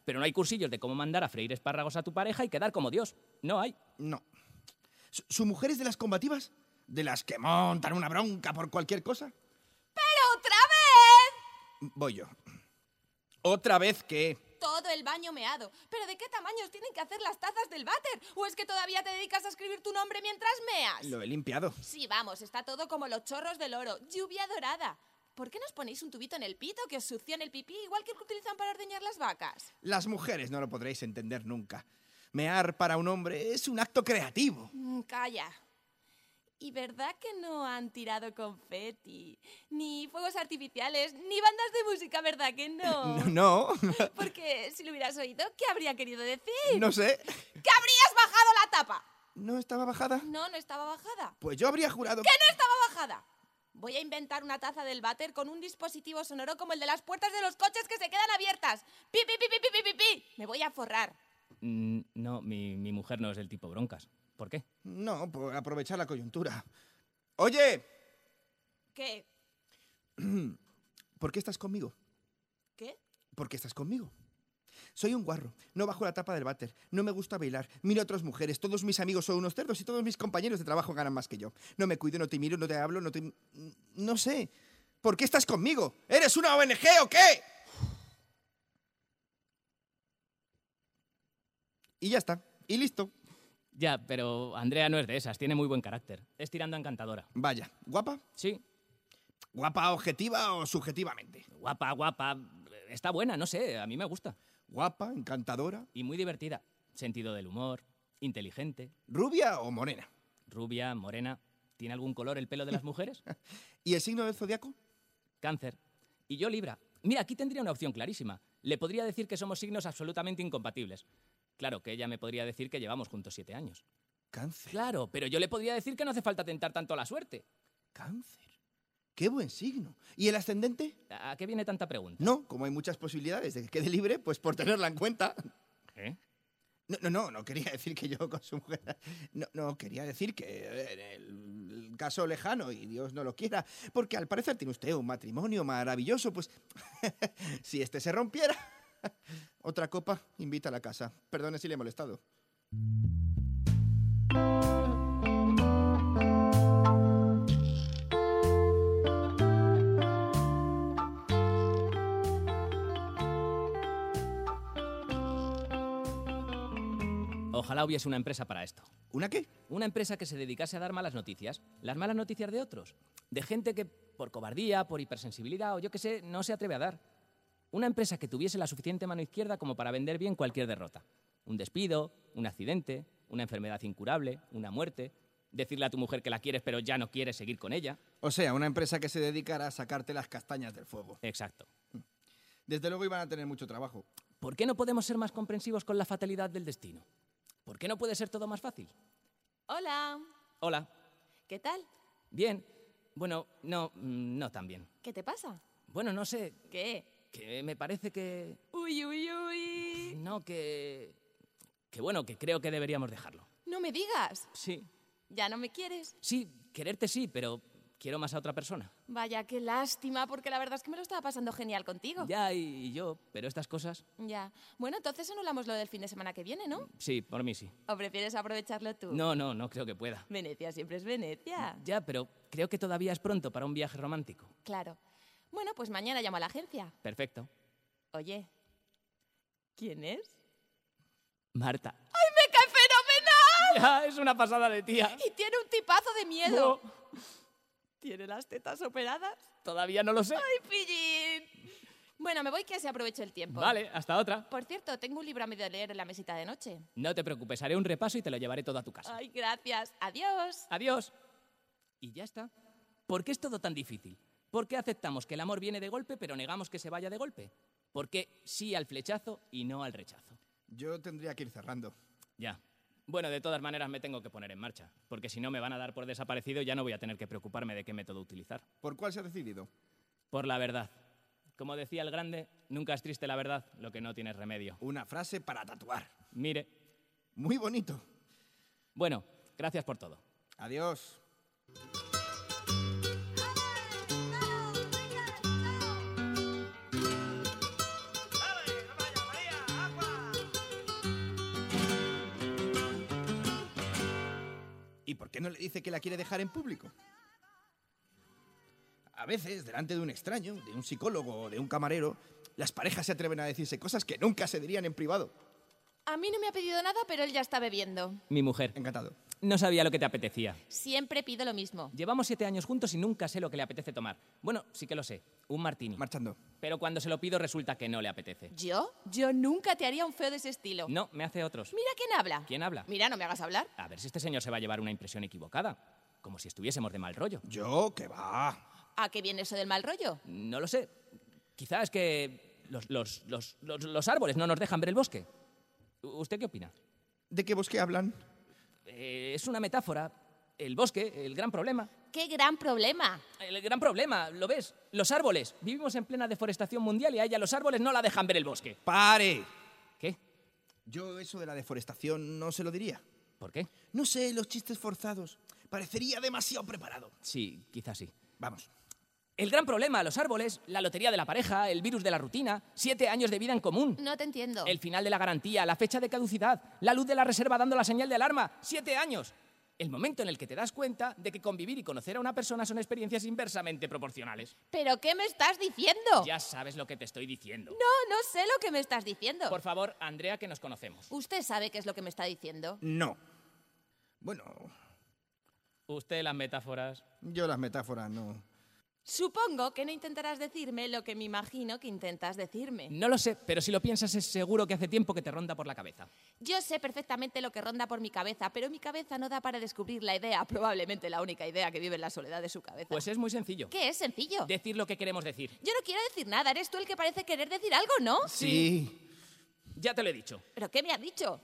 Speaker 3: pero no hay cursillos de cómo mandar a freír espárragos a tu pareja y quedar como Dios. No hay.
Speaker 4: No. ¿Su mujer es de las combativas? ¿De las que montan una bronca por cualquier cosa?
Speaker 5: ¡Pero otra vez!
Speaker 4: Voy yo. ¿Otra vez qué?
Speaker 5: Todo el baño meado. ¿Pero de qué tamaños tienen que hacer las tazas del váter? ¿O es que todavía te dedicas a escribir tu nombre mientras meas?
Speaker 4: Lo he limpiado.
Speaker 5: Sí, vamos, está todo como los chorros del oro. Lluvia dorada. ¿Por qué no os ponéis un tubito en el pito que os succione el pipí igual que el que utilizan para ordeñar las vacas?
Speaker 4: Las mujeres no lo podréis entender nunca. Mear para un hombre es un acto creativo.
Speaker 5: Calla. ¿Y verdad que no han tirado confeti, ni fuegos artificiales, ni bandas de música, verdad que no?
Speaker 4: No.
Speaker 5: Porque si lo hubieras oído, ¿qué habría querido decir?
Speaker 4: No sé.
Speaker 5: ¡Que habrías bajado la tapa!
Speaker 4: ¿No estaba bajada?
Speaker 5: No, no estaba bajada.
Speaker 4: Pues yo habría jurado
Speaker 5: ¡Que no estaba bajada! Voy a inventar una taza del váter con un dispositivo sonoro como el de las puertas de los coches que se quedan abiertas. ¡Pi, pi, pi, pi, pi, pi, pi! Me voy a forrar.
Speaker 3: No, mi mujer no es del tipo broncas. ¿Por qué?
Speaker 4: No, por aprovechar la coyuntura. Oye,
Speaker 5: ¿Qué?
Speaker 4: ¿por qué estás conmigo?
Speaker 5: ¿Qué?
Speaker 4: ¿Por qué estás conmigo? Soy un guarro, no bajo la tapa del váter, no me gusta bailar, miro a otras mujeres, todos mis amigos son unos cerdos y todos mis compañeros de trabajo ganan más que yo. No me cuido, no te miro, no te hablo, no sé. ¿Por qué estás conmigo? ¿Eres una ONG o qué? Y ya está, y listo.
Speaker 3: Ya, pero Andrea no es de esas, tiene muy buen carácter. Es tirando a encantadora.
Speaker 4: Vaya, ¿guapa?
Speaker 3: Sí,
Speaker 4: ¿Guapa objetiva o subjetivamente?
Speaker 3: guapa. Está buena, no sé, a mí me gusta.
Speaker 4: ¿Guapa, encantadora,
Speaker 3: Y muy divertida. Sentido del humor, inteligente,
Speaker 4: rubia o morena?
Speaker 3: rubia, morena. ¿Tiene algún color el pelo de las mujeres?
Speaker 4: ¿Y el signo del zodiaco?
Speaker 3: Cáncer. Y yo Libra. Mira, aquí tendría una opción clarísima. Le podría decir que somos signos absolutamente incompatibles. Claro, que ella me podría decir que llevamos juntos 7 años.
Speaker 4: Cáncer.
Speaker 3: Claro, pero yo le podría decir que no hace falta tentar tanto a la suerte.
Speaker 4: Cáncer. Qué buen signo. ¿Y el ascendente?
Speaker 3: ¿A qué viene tanta pregunta?
Speaker 4: No, como hay muchas posibilidades de que quede libre, pues por tenerla en cuenta.
Speaker 3: ¿Eh?
Speaker 4: No quería decir que yo con su mujer... No, quería decir que en el caso lejano, y Dios no lo quiera, porque al parecer tiene usted un matrimonio maravilloso, pues si este se rompiera... Otra copa, invita a la casa. Perdone si le he molestado.
Speaker 3: Ojalá hubiese una empresa para esto.
Speaker 4: ¿Una qué?
Speaker 3: Una empresa que se dedicase a dar malas noticias. Las malas noticias de otros. De gente que por cobardía, por hipersensibilidad o yo qué sé, no se atreve a dar. Una empresa que tuviese la suficiente mano izquierda como para vender bien cualquier derrota. Un despido, un accidente, una enfermedad incurable, una muerte. Decirle a tu mujer que la quieres pero ya no quieres seguir con ella.
Speaker 4: O sea, una empresa que se dedicara a sacarte las castañas del fuego.
Speaker 3: Exacto.
Speaker 4: Desde luego iban a tener mucho trabajo.
Speaker 3: ¿Por qué no podemos ser más comprensivos con la fatalidad del destino? ¿Por qué no puede ser todo más fácil?
Speaker 5: Hola.
Speaker 3: Hola.
Speaker 5: ¿Qué tal?
Speaker 3: Bien. Bueno, no tan bien.
Speaker 5: ¿Qué te pasa?
Speaker 3: Bueno, no sé,
Speaker 5: ¿Qué?
Speaker 3: que me parece que...
Speaker 5: Uy, uy, uy.
Speaker 3: No, que bueno, que creo que deberíamos dejarlo.
Speaker 5: No me digas.
Speaker 3: Sí.
Speaker 5: ¿Ya no me quieres?
Speaker 3: Sí, quererte sí, pero quiero más a otra persona.
Speaker 5: Vaya, qué lástima, porque la verdad es que me lo estaba pasando genial contigo.
Speaker 3: Ya, y yo, pero estas cosas...
Speaker 5: Ya. Bueno, entonces anulamos lo del fin de semana que viene, ¿no?
Speaker 3: Sí, por mí sí.
Speaker 5: ¿O prefieres aprovecharlo tú?
Speaker 3: No creo que pueda.
Speaker 5: Venecia siempre es Venecia.
Speaker 3: Ya, pero creo que todavía es pronto para un viaje romántico.
Speaker 5: Claro. Bueno, pues mañana llamo a la agencia.
Speaker 3: Perfecto.
Speaker 5: Oye, ¿quién es?
Speaker 3: Marta.
Speaker 5: ¡Ay, me cae fenomenal!
Speaker 3: Ya, es una pasada de tía.
Speaker 5: Y tiene un tipazo de miedo.
Speaker 3: No,
Speaker 5: ¿Tiene las tetas operadas?
Speaker 3: todavía no lo sé.
Speaker 5: ¡Ay, pillín! Bueno, me voy que se aproveche el tiempo.
Speaker 3: Vale, hasta otra.
Speaker 5: Por cierto, tengo un libro a medio leer en la mesita de noche.
Speaker 3: No te preocupes, haré un repaso y te lo llevaré todo a tu casa.
Speaker 5: Ay, gracias. Adiós.
Speaker 3: Adiós. Y ya está. ¿Por qué es todo tan difícil? ¿Por qué aceptamos que el amor viene de golpe pero negamos que se vaya de golpe? ¿Por qué sí al flechazo y no al rechazo?
Speaker 4: Yo tendría que ir cerrando.
Speaker 3: Ya. Bueno, de todas maneras me tengo que poner en marcha, porque si no me van a dar por desaparecido y ya no voy a tener que preocuparme de qué método utilizar.
Speaker 4: ¿Por cuál se ha decidido?
Speaker 3: Por la verdad. Como decía el grande, nunca es triste la verdad, lo que no tiene remedio.
Speaker 4: Una frase para tatuar.
Speaker 3: Mire.
Speaker 4: Muy bonito.
Speaker 3: Bueno, gracias por todo.
Speaker 4: Adiós. qué no le dice que la quiere dejar en público? A veces, delante de un extraño, de un psicólogo o de un camarero, las parejas se atreven a decirse cosas que nunca se dirían en privado.
Speaker 5: A mí no me ha pedido nada, pero él ya está bebiendo.
Speaker 3: Mi mujer.
Speaker 4: Encantado.
Speaker 3: No sabía lo que te apetecía.
Speaker 5: Siempre pido lo mismo.
Speaker 3: Llevamos 7 años juntos y nunca sé lo que le apetece tomar. Bueno, sí que lo sé. Un martini.
Speaker 4: Marchando.
Speaker 3: Pero cuando se lo pido resulta que no le apetece.
Speaker 5: ¿Yo? Yo nunca te haría un feo de ese estilo.
Speaker 3: No, me hace otros.
Speaker 5: Mira quién habla.
Speaker 3: ¿Quién habla?
Speaker 5: Mira, no me hagas hablar.
Speaker 3: A ver si este señor se va a llevar una impresión equivocada. Como si estuviésemos de mal rollo.
Speaker 4: Yo, que va.
Speaker 5: ¿A qué viene eso del mal rollo?
Speaker 3: No lo sé. Quizás es que los árboles no nos dejan ver el bosque. ¿Usted qué opina?
Speaker 4: ¿De qué bosque hablan?
Speaker 3: Es una metáfora. El bosque, el gran problema.
Speaker 5: ¡Qué gran problema!
Speaker 3: El gran problema, ¿lo ves? Los árboles. Vivimos en plena deforestación mundial y a ella los árboles no la dejan ver el bosque.
Speaker 4: ¡Pare!
Speaker 3: ¿Qué?
Speaker 4: Yo eso de la deforestación no se lo diría.
Speaker 3: ¿Por qué?
Speaker 4: No sé, los chistes forzados. Parecería demasiado preparado.
Speaker 3: Sí, quizás sí.
Speaker 4: Vamos.
Speaker 3: El gran problema, los árboles, la lotería de la pareja, el virus de la rutina, 7 años de vida en común.
Speaker 5: No te entiendo.
Speaker 3: El final de la garantía, la fecha de caducidad, la luz de la reserva dando la señal de alarma, 7 años. El momento en el que te das cuenta de que convivir y conocer a una persona son experiencias inversamente proporcionales.
Speaker 5: ¿Pero qué me estás diciendo?
Speaker 3: Ya sabes lo que te estoy diciendo.
Speaker 5: No sé lo que me estás diciendo.
Speaker 3: Por favor, Andrea, que nos conocemos.
Speaker 5: ¿Usted sabe qué es lo que me está diciendo?
Speaker 4: No. Bueno,
Speaker 3: Usted las metáforas.
Speaker 4: yo las metáforas no.
Speaker 5: Supongo que no intentarás decirme lo que me imagino que intentas decirme.
Speaker 3: No lo sé, pero si lo piensas es seguro que hace tiempo que te ronda por la cabeza.
Speaker 5: Yo sé perfectamente lo que ronda por mi cabeza, pero mi cabeza no da para descubrir la idea, probablemente la única idea que vive en la soledad de su cabeza.
Speaker 3: Pues es muy sencillo.
Speaker 5: ¿Qué es sencillo?
Speaker 3: Decir lo que queremos decir.
Speaker 5: Yo no quiero decir nada, eres tú el que parece querer decir algo, ¿no?
Speaker 4: Sí.
Speaker 3: Ya te lo he dicho.
Speaker 5: ¿Pero qué me has dicho?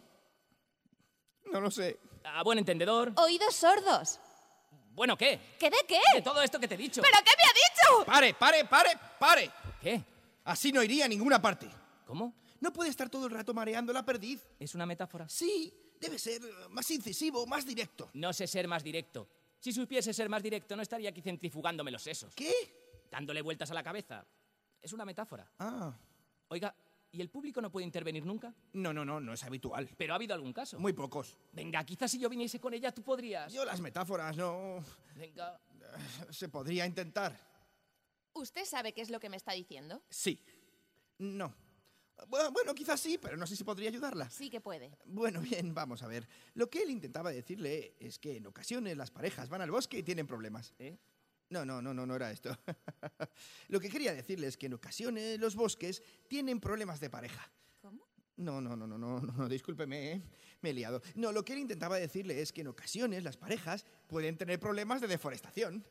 Speaker 4: No lo sé.
Speaker 3: A buen entendedor.
Speaker 5: Oídos sordos.
Speaker 3: Bueno, ¿qué?
Speaker 5: ¿Qué de qué?
Speaker 3: De todo esto que te he dicho.
Speaker 5: ¿Pero qué me ha dicho?
Speaker 4: ¡Pare!
Speaker 3: ¿Qué?
Speaker 4: Así no iría a ninguna parte.
Speaker 3: ¿Cómo?
Speaker 4: No puede estar todo el rato mareando la perdiz.
Speaker 3: ¿Es una metáfora?
Speaker 4: Sí, debe ser más incisivo, más directo.
Speaker 3: No sé ser más directo. Si supiese ser más directo, no estaría aquí centrifugándome los sesos.
Speaker 4: ¿Qué?
Speaker 3: Dándole vueltas a la cabeza. Es una metáfora.
Speaker 4: Ah.
Speaker 3: Oiga, ¿y el público no puede intervenir nunca?
Speaker 4: No es habitual.
Speaker 3: ¿Pero ha habido algún caso?
Speaker 4: Muy pocos.
Speaker 3: Venga, quizás si yo viniese con ella, tú podrías.
Speaker 4: Yo las metáforas no...
Speaker 3: Venga.
Speaker 4: Se podría intentar.
Speaker 5: ¿Usted sabe qué es lo que me está diciendo?
Speaker 4: Sí. No. Bueno, quizás sí, pero no sé si podría ayudarla.
Speaker 5: Sí que puede.
Speaker 4: Bueno, bien, vamos a ver. Lo que él intentaba decirle es que en ocasiones las parejas van al bosque y tienen problemas.
Speaker 3: ¿Eh?
Speaker 4: No era esto. Lo que quería decirle es que en ocasiones los bosques tienen problemas de pareja.
Speaker 5: ¿Cómo?
Speaker 4: No, discúlpeme, ¿eh? Me he liado. No, lo que él intentaba decirle es que en ocasiones las parejas pueden tener problemas de deforestación.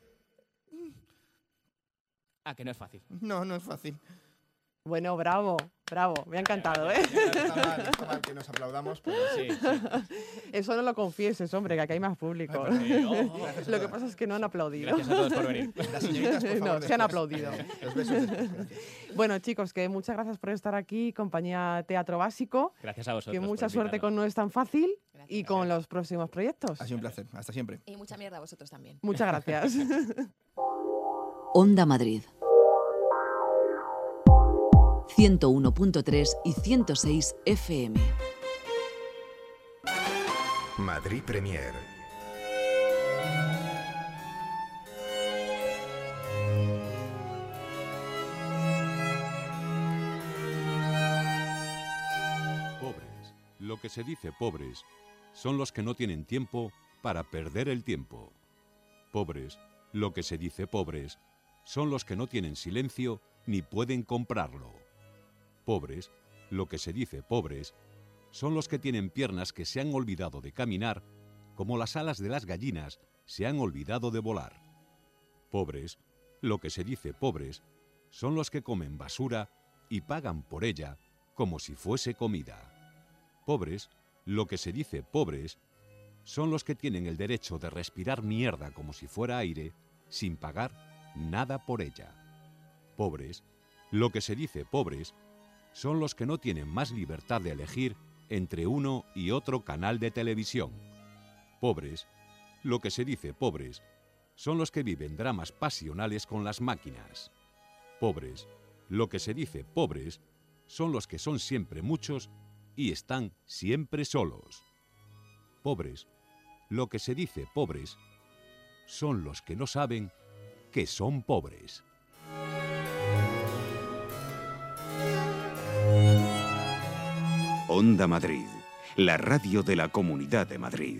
Speaker 3: Ah, que no es fácil.
Speaker 4: No es fácil.
Speaker 2: Bueno, bravo, me ha encantado, ¿eh?
Speaker 4: Está mal que nos aplaudamos, pero
Speaker 3: Sí.
Speaker 2: Eso no lo confieses, hombre, que aquí hay más público. Lo que pasa es que no han aplaudido.
Speaker 3: Gracias a todos por venir.
Speaker 4: Las señoritas, por favor,
Speaker 2: No, se han
Speaker 4: después.
Speaker 2: aplaudido.
Speaker 4: Los besos después, gracias.
Speaker 2: Bueno, chicos, que muchas gracias por estar aquí, compañía Teatro Básico.
Speaker 3: Gracias a vosotros.
Speaker 2: Que mucha
Speaker 3: por
Speaker 2: suerte
Speaker 3: invitarnos.
Speaker 2: con No es tan fácil
Speaker 5: Gracias.
Speaker 2: y con los próximos proyectos.
Speaker 4: Ha sido un placer. Hasta siempre.
Speaker 5: Y mucha mierda a vosotros también.
Speaker 2: Muchas gracias.
Speaker 6: Onda Madrid. 101.3 y 106 FM.
Speaker 1: Madrid Premier.
Speaker 7: Pobres, lo que se dice pobres, son los que no tienen tiempo para perder el tiempo. Pobres, lo que se dice pobres, son los que no tienen silencio ni pueden comprarlo. Pobres, lo que se dice pobres, son los que tienen piernas que se han olvidado de caminar, como las alas de las gallinas se han olvidado de volar. Pobres, lo que se dice pobres, son los que comen basura y pagan por ella como si fuese comida. Pobres, lo que se dice pobres, son los que tienen el derecho de respirar mierda como si fuera aire, sin pagar nada por ella. Pobres, lo que se dice pobres, son los que no tienen más libertad de elegir entre uno y otro canal de televisión. Pobres, lo que se dice pobres, son los que viven dramas pasionales con las máquinas. Pobres, lo que se dice pobres, son los que son siempre muchos y están siempre solos. Pobres, lo que se dice pobres son los que no saben que son pobres.
Speaker 8: Onda Madrid, la radio de la Comunidad de Madrid.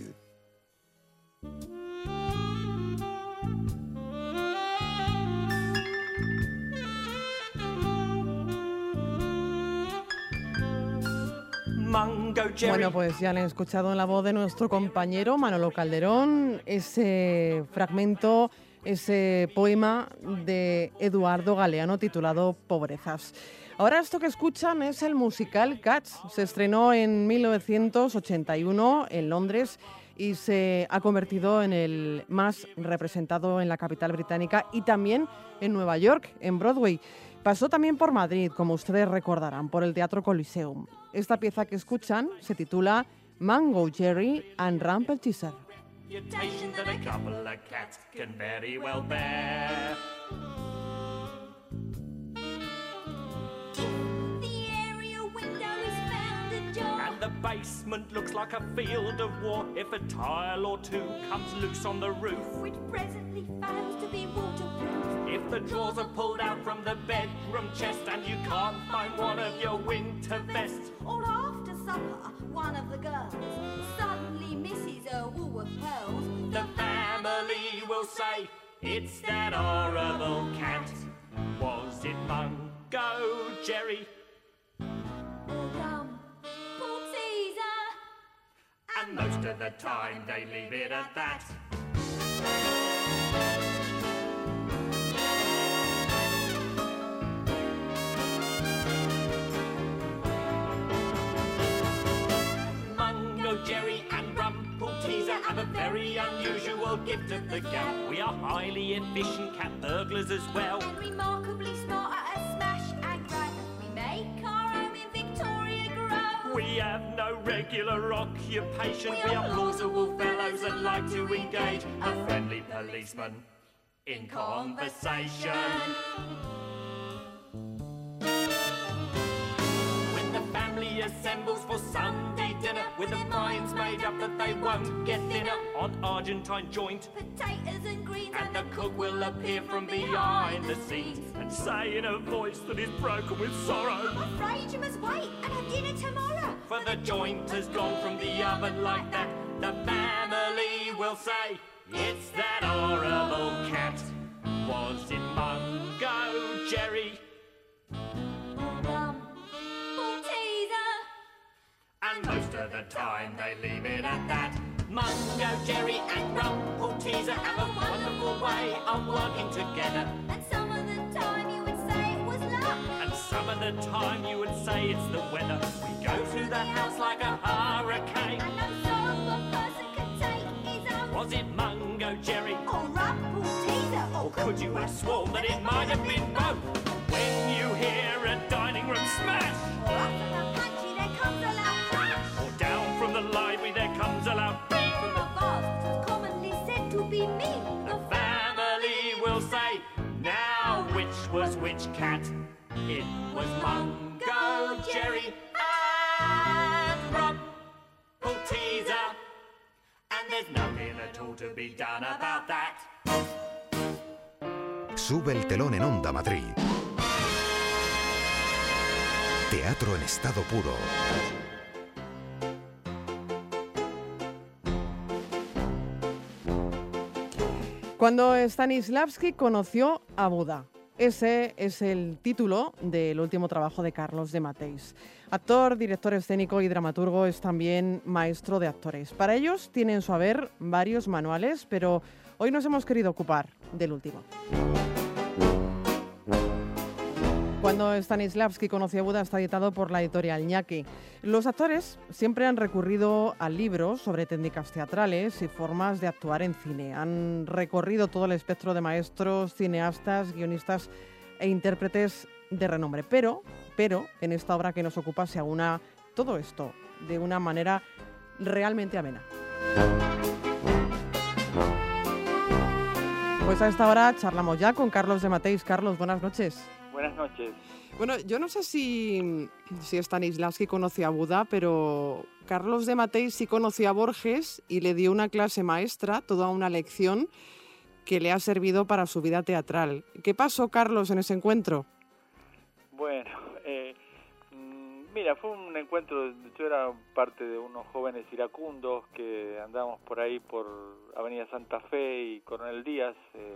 Speaker 2: Bueno, pues ya han escuchado en la voz de nuestro compañero Manolo Calderón ese fragmento, ese poema de Eduardo Galeano titulado Pobrezas. Ahora esto que escuchan es el musical Cats. Se estrenó en 1981 en Londres y se ha convertido en el más representado en la capital británica y también en Nueva York, en Broadway. Pasó también por Madrid, como ustedes recordarán, por el Teatro Coliseum. Esta pieza que escuchan se titula Mango, Jerry and Rumpelteazer.
Speaker 9: The basement looks like a field of war if a tile or two comes loose on the roof,
Speaker 10: which presently fails to be waterproof.
Speaker 9: If the drawers are pulled out from the bedroom chest and you can't find one of your winter vests,
Speaker 10: or after supper one of the girls suddenly misses her Woolworth pearls,
Speaker 9: the family will say, it's that horrible cat. Was it Mungo Jerry? And most of the time they leave it at that. Mungo Jerry and Rumpelteazer have a very unusual gift of the gab. We are highly efficient cat burglars as well,
Speaker 10: and remarkably smart at a smash and grab. We make our home in Victoria grow.
Speaker 9: We have no regular occupation. We are plausible fellows that like to engage a friendly policeman in conversation. When the family assembles for Sunday dinner, with their minds made up that they won't get thinner, on Argentine joint,
Speaker 10: potatoes and greens,
Speaker 9: and the cook will appear from behind the scenes and say in a voice that is broken with sorrow,
Speaker 10: I'm afraid you must wait and have dinner tomorrow,
Speaker 9: for the joint has gone from the oven like that. The family will say, it's that horrible cat. Was it Mungo Jerry? And most of the time they leave it at that. Mungo Jerry and Rumpelteazer have a wonderful way of working together.
Speaker 10: And some of the time you would say it was luck,
Speaker 9: and some of the time you would say it's the weather. We go through the house like a hurricane,
Speaker 10: and no sort of a person could take his own.
Speaker 9: Was it Mungo Jerry
Speaker 10: or Rumpelteazer?
Speaker 9: Or could you have sworn that it might have been both? When you hear a dining room smash,
Speaker 10: or up from the pantry there comes a loud crash,
Speaker 9: or down from the library there comes a loud beep
Speaker 10: from the vase which was commonly said to be me,
Speaker 9: the family will say, now which was which cat? It was Mungo Jerry and Rumpelteazer, and there's nothing at all to be done about that.
Speaker 1: Sube el telón en Onda Madrid. Teatro en estado puro.
Speaker 2: Cuando Stanislavski conoció a Buda. Ese es el título del último trabajo de Carlos de Mateis. Actor, director escénico y dramaturgo, es también maestro de actores. Para ellos tienen en su haber varios manuales, pero hoy nos hemos querido ocupar del último. Cuando Stanislavski conoció a Buda está editado por la editorial Ñaki. Los actores siempre han recurrido a libros sobre técnicas teatrales y formas de actuar en cine. Han recorrido todo el espectro de maestros, cineastas, guionistas e intérpretes de renombre. Pero en esta obra que nos ocupa se aúna todo esto de una manera realmente amena. Pues a esta hora charlamos ya con Carlos de Mateis. Carlos, buenas noches.
Speaker 11: Buenas noches.
Speaker 2: Bueno, yo no sé si Stanislavski conoció a Buda, pero Carlos de Matei sí conoció a Borges y le dio una clase maestra, toda una lección que le ha servido para su vida teatral. ¿Qué pasó, Carlos, en ese encuentro?
Speaker 11: Bueno, mira, fue un encuentro, yo era parte de unos jóvenes iracundos que andábamos por ahí por Avenida Santa Fe y Coronel Díaz,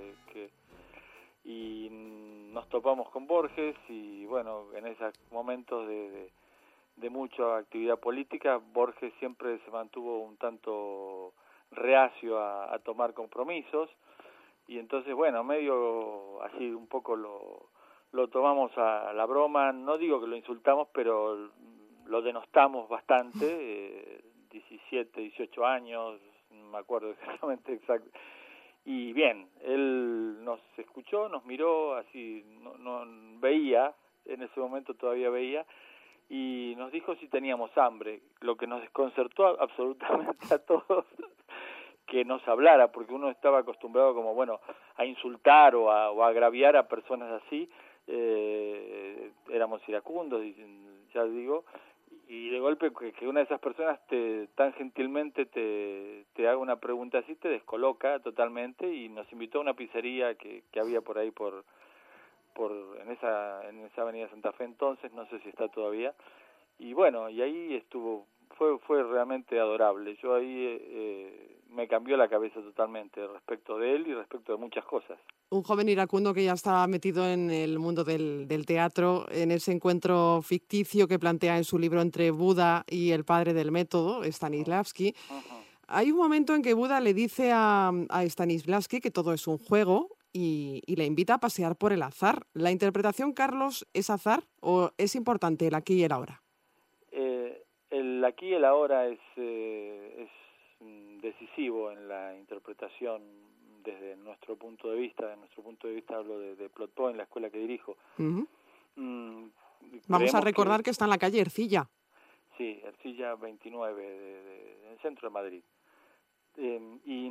Speaker 11: y nos topamos con Borges y bueno, en esos momentos de mucha actividad política, Borges siempre se mantuvo un tanto reacio a tomar compromisos y entonces bueno, medio así un poco lo tomamos a la broma, no digo que lo insultamos, pero lo denostamos bastante, 17, 18 años, no me acuerdo exactamente y bien, él nos escuchó, nos miró, así, no veía, en ese momento todavía veía, y nos dijo si teníamos hambre, lo que nos desconcertó absolutamente a todos que nos hablara, porque uno estaba acostumbrado como, bueno, a insultar o a agraviar a personas así, éramos iracundos, ya digo, y de golpe que una de esas personas tan gentilmente te haga una pregunta así, te descoloca totalmente y nos invitó a una pizzería que había por ahí en esa avenida Santa Fe entonces, no sé si está todavía, y bueno, y ahí fue realmente adorable. Yo ahí me cambió la cabeza totalmente respecto de él y respecto de muchas cosas.
Speaker 2: Un joven iracundo que ya estaba metido en el mundo del teatro, en ese encuentro ficticio que plantea en su libro Entre Buda y el padre del método, Stanislavski. Hay un momento en que Buda le dice a Stanislavski que todo es un juego y le invita a pasear por el azar. ¿La interpretación, Carlos, es azar o es importante el aquí y el ahora?
Speaker 11: El aquí y el ahora es decisivo en la interpretación desde nuestro punto de vista. De nuestro punto de vista hablo de Plot Point, la escuela que dirijo.
Speaker 2: Vamos a recordar que está en la calle Ercilla.
Speaker 11: Sí, Ercilla 29, en el centro de Madrid. Y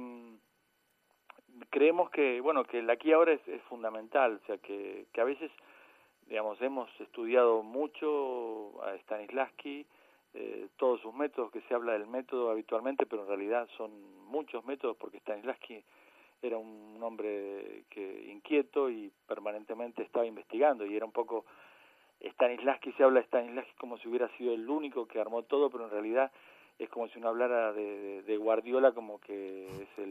Speaker 11: creemos que, bueno, que el aquí y ahora es fundamental, o sea, que a veces, digamos, hemos estudiado mucho a Stanislavski, todos sus métodos, que se habla del método habitualmente, pero en realidad son muchos métodos, porque Stanislavski era un hombre inquieto y permanentemente estaba investigando, y era un poco Stanislavski, se habla de Stanislavski como si hubiera sido el único que armó todo, pero en realidad es como si uno hablara de Guardiola como que es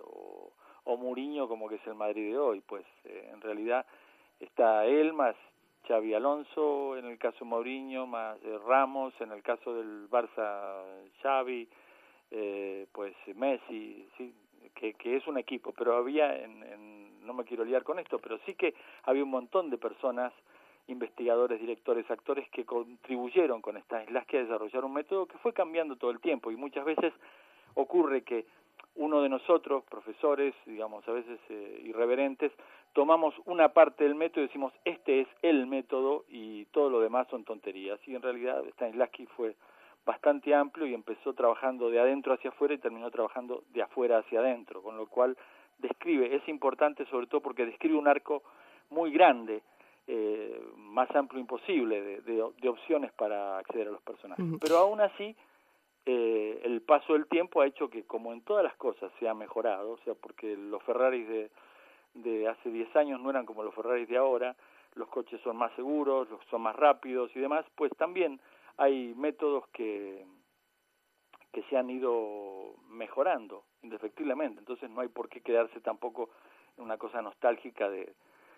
Speaker 11: o Mourinho como que es el Madrid de hoy, pues en realidad está él más Xavi Alonso, en el caso de Mourinho, más Ramos, en el caso del Barça, Xavi, pues Messi, sí, que es un equipo, pero había, no me quiero liar con esto, pero sí que había un montón de personas, investigadores, directores, actores, que contribuyeron con Stanislavski a desarrollar un método que fue cambiando todo el tiempo, y muchas veces ocurre que uno de nosotros, profesores, digamos, a veces irreverentes, tomamos una parte del método y decimos, este es el método y todo lo demás son tonterías. Y en realidad Stanislavski fue bastante amplio y empezó trabajando de adentro hacia afuera y terminó trabajando de afuera hacia adentro, con lo cual es importante sobre todo porque describe un arco muy grande, más amplio imposible, de opciones para acceder a los personajes. Pero aún así, el paso del tiempo ha hecho que, como en todas las cosas, se ha mejorado, o sea, porque los Ferraris de hace 10 años no eran como los Ferraris de ahora, los coches son más seguros, son más rápidos y demás, pues también hay métodos que se han ido mejorando indefectiblemente, entonces no hay por qué quedarse tampoco en una cosa nostálgica de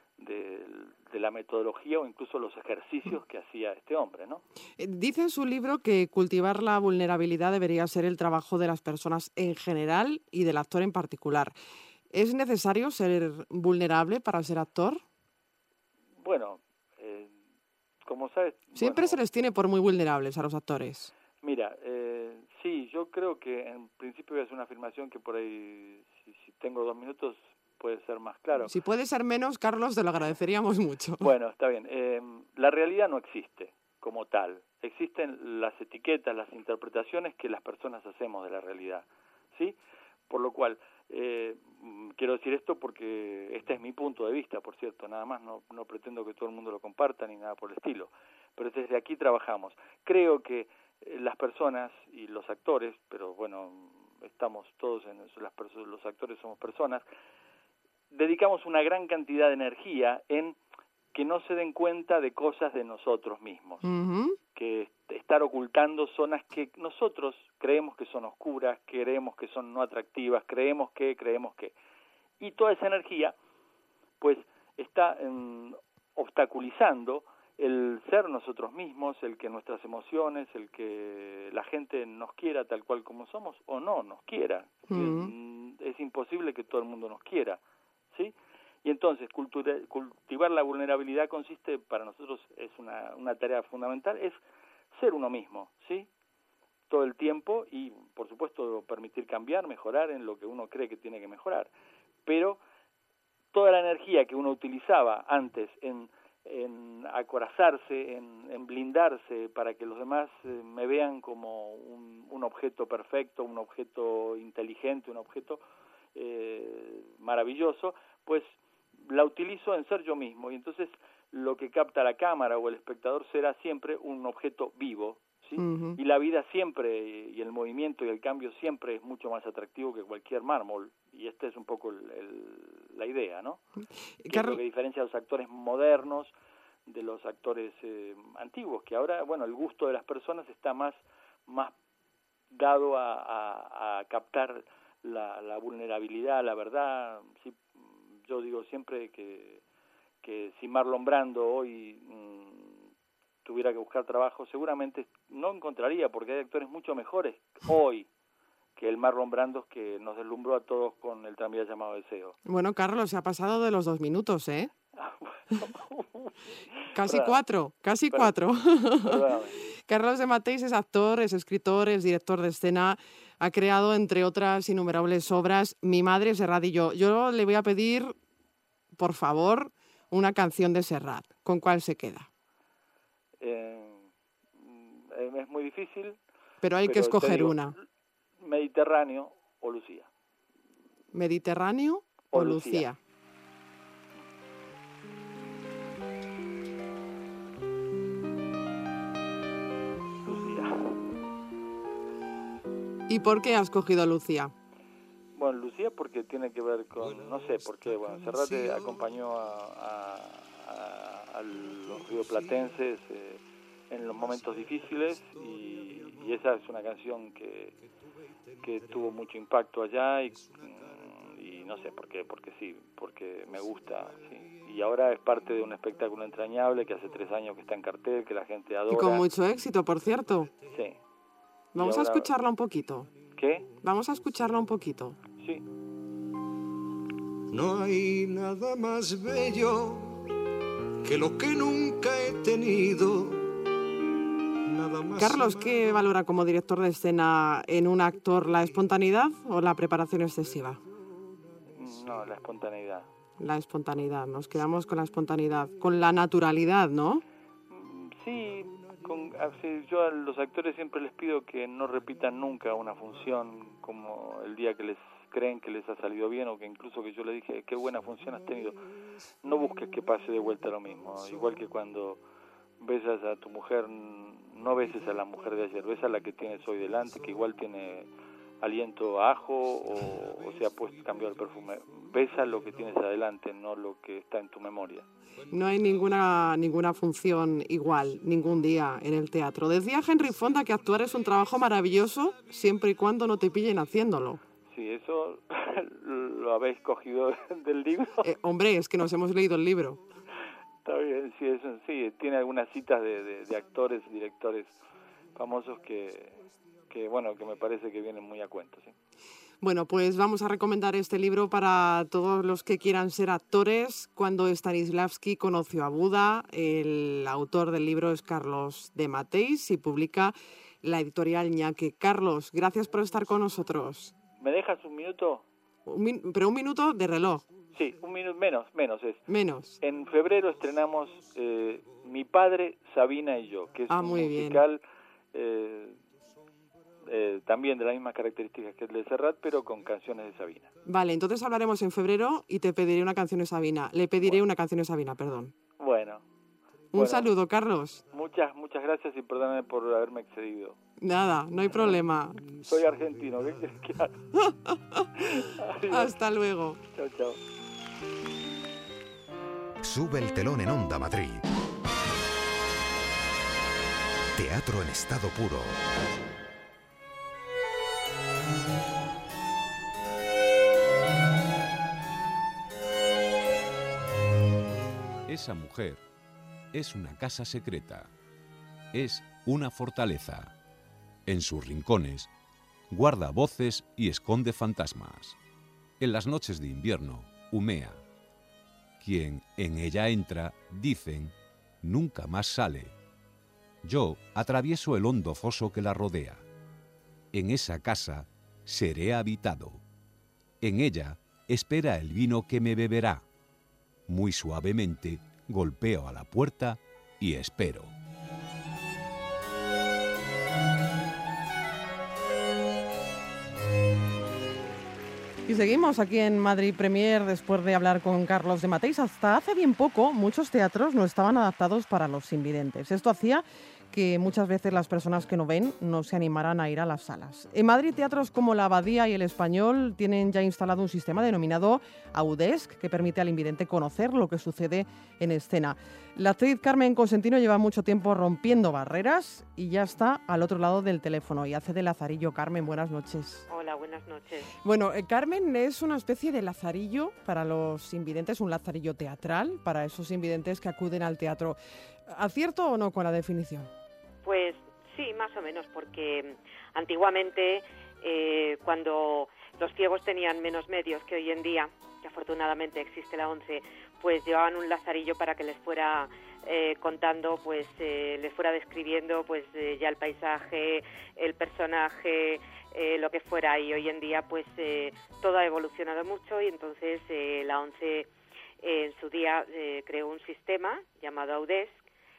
Speaker 11: la metodología o incluso los ejercicios que hacía este hombre, ¿no?
Speaker 2: Dice en su libro que cultivar la vulnerabilidad debería ser el trabajo de las personas en general y del actor en particular. ¿Es necesario ser vulnerable para ser actor?
Speaker 11: Bueno, como sabes...
Speaker 2: Siempre se les tiene por muy vulnerables a los actores.
Speaker 11: Mira, sí, yo creo que en principio voy a hacer una afirmación que por ahí, si tengo 2 minutos, puede ser más claro.
Speaker 2: Si puede ser menos, Carlos, te lo agradeceríamos mucho.
Speaker 11: Bueno, está bien. La realidad no existe como tal. Existen las etiquetas, las interpretaciones que las personas hacemos de la realidad, ¿sí? Por lo cual, Quiero decir esto porque este es mi punto de vista, por cierto, nada más, no pretendo que todo el mundo lo comparta ni nada por el estilo, pero desde aquí trabajamos. Creo que las personas y los actores, pero bueno, estamos todos en eso, los actores somos personas, dedicamos una gran cantidad de energía en que no se den cuenta de cosas de nosotros mismos, que estar ocultando zonas que nosotros creemos que son oscuras, creemos que son no atractivas, creemos que, y toda esa energía pues está obstaculizando el ser nosotros mismos, el que nuestras emociones, el que la gente nos quiera tal cual como somos o no nos quiera. Es imposible que todo el mundo nos quiera, ¿sí? Y entonces cultivar la vulnerabilidad consiste, para nosotros es una tarea fundamental, es ser uno mismo, ¿sí? Todo el tiempo y, por supuesto, permitir cambiar, mejorar en lo que uno cree que tiene que mejorar. Pero toda la energía que uno utilizaba antes en acorazarse, en blindarse para que los demás me vean como un objeto perfecto, un objeto inteligente, un objeto maravilloso, pues la utilizo en ser yo mismo, y entonces lo que capta la cámara o el espectador será siempre un objeto vivo, ¿sí? Y la vida siempre, y el movimiento y el cambio siempre es mucho más atractivo que cualquier mármol, y esta es un poco la idea, ¿no? Que es lo que diferencia a los actores modernos de los actores antiguos, que ahora, bueno, el gusto de las personas está más dado a captar la vulnerabilidad, la verdad. Sí, yo digo siempre que si Marlon Brando hoy tuviera que buscar trabajo, seguramente no encontraría, porque hay actores mucho mejores hoy que el Marlon Brando que nos deslumbró a todos con El tranvía llamado Deseo.
Speaker 2: Bueno, Carlos, se ha pasado de los 2 minutos, ¿eh? Casi cuatro. Carlos de Mateis es actor, es escritor, es director de escena, ha creado, entre otras innumerables obras, Mi madre, Serrat y yo. Yo le voy a pedir, por favor, una canción de Serrat. ¿Con cuál se queda?
Speaker 11: Es muy difícil.
Speaker 2: Pero hay que escoger una.
Speaker 11: Mediterráneo o Lucía.
Speaker 2: Mediterráneo o Lucía. ¿Y por qué has cogido Lucía?
Speaker 11: Bueno, Lucía porque tiene que ver con, no sé por qué, bueno, Serrat acompañó a los rioplatenses en los momentos difíciles y esa es una canción que tuvo mucho impacto allá y no sé por qué, porque sí, porque me gusta, sí. Y ahora es parte de un espectáculo entrañable que hace 3 años que está en cartel, que la gente adora.
Speaker 2: Y con mucho éxito, por cierto.
Speaker 11: Sí.
Speaker 2: Vamos a escucharla un poquito.
Speaker 11: ¿Qué?
Speaker 2: Vamos a escucharla un poquito.
Speaker 11: Sí.
Speaker 12: No hay nada más bello que lo que nunca he tenido. Nada más.
Speaker 2: Carlos, ¿qué valora como director de escena en un actor, la espontaneidad o la preparación excesiva?
Speaker 11: No, la espontaneidad.
Speaker 2: La espontaneidad, nos quedamos con la espontaneidad, con la naturalidad, ¿no?
Speaker 11: Sí. Yo a los actores siempre les pido que no repitan nunca una función como el día que les creen que les ha salido bien, o que incluso que yo les dije qué buena función has tenido. No busques que pase de vuelta lo mismo, igual que cuando besas a tu mujer, no beses a la mujer de ayer, besa a la que tienes hoy delante, que igual tiene aliento a ajo o sea, pues cambió el perfume. Besa lo que tienes adelante, no lo que está en tu memoria.
Speaker 2: No hay ninguna función igual, ningún día en el teatro. Decía Henry Fonda que actuar es un trabajo maravilloso siempre y cuando no te pillen haciéndolo.
Speaker 11: Sí, eso lo habéis cogido del libro.
Speaker 2: Hombre, es que nos hemos leído el libro.
Speaker 11: Está bien, sí, eso, sí, tiene algunas citas de actores y directores famosos que me parece que vienen muy a cuento, sí.
Speaker 2: Bueno, pues vamos a recomendar este libro para todos los que quieran ser actores. Cuando Stanislavski conoció a Buda, el autor del libro es Carlos de Mateis y publica la editorial Ñaque. Carlos, gracias por estar con nosotros.
Speaker 11: ¿Me dejas un minuto?
Speaker 2: Pero un minuto de reloj.
Speaker 11: Sí, un minuto, menos es.
Speaker 2: Menos.
Speaker 11: En febrero estrenamos Mi padre, Sabina y yo, que es un musical también de las mismas características que el de Serrat, pero con canciones de Sabina.
Speaker 2: Vale, entonces hablaremos en febrero y te pediré una canción de Sabina. Le pediré una canción de Sabina, perdón.
Speaker 11: Bueno.
Speaker 2: Un saludo, Carlos.
Speaker 11: Muchas gracias y perdóname por haberme excedido.
Speaker 2: Nada, no hay problema.
Speaker 11: Soy argentino, ¿qué quieres que haga?
Speaker 2: Hasta luego.
Speaker 11: Chao, chao.
Speaker 1: Sube el telón en Onda Madrid. Teatro en estado puro.
Speaker 7: Esa mujer es una casa secreta, es una fortaleza. En sus rincones guarda voces y esconde fantasmas. En las noches de invierno humea. Quien en ella entra, dicen, nunca más sale. Yo atravieso el hondo foso que la rodea. En esa casa seré habitado. En ella espera el vino que me beberá. Muy suavemente golpeo a la puerta y espero.
Speaker 2: Y seguimos aquí en Madrid Premier después de hablar con Carlos de Mateis. Hasta hace bien poco muchos teatros no estaban adaptados para los invidentes. Esto hacía que muchas veces las personas que no ven no se animaran a ir a las salas. En Madrid, teatros como La Abadía y El Español tienen ya instalado un sistema denominado Audesc, que permite al invidente conocer lo que sucede en escena. La actriz Carmen Consentino lleva mucho tiempo rompiendo barreras y ya está al otro lado del teléfono y hace de lazarillo. Carmen, buenas noches.
Speaker 13: Hola, buenas noches.
Speaker 2: Bueno, Carmen es una especie de lazarillo para los invidentes, un lazarillo teatral para esos invidentes que acuden al teatro. ¿Acierto o no con la definición?
Speaker 13: Pues sí, más o menos, porque antiguamente cuando los ciegos tenían menos medios que hoy en día, que afortunadamente existe la ONCE, pues llevaban un lazarillo para que les fuera contando, pues les fuera describiendo pues ya el paisaje, el personaje, lo que fuera, y hoy en día pues todo ha evolucionado mucho y entonces la ONCE en su día creó un sistema llamado Audesc,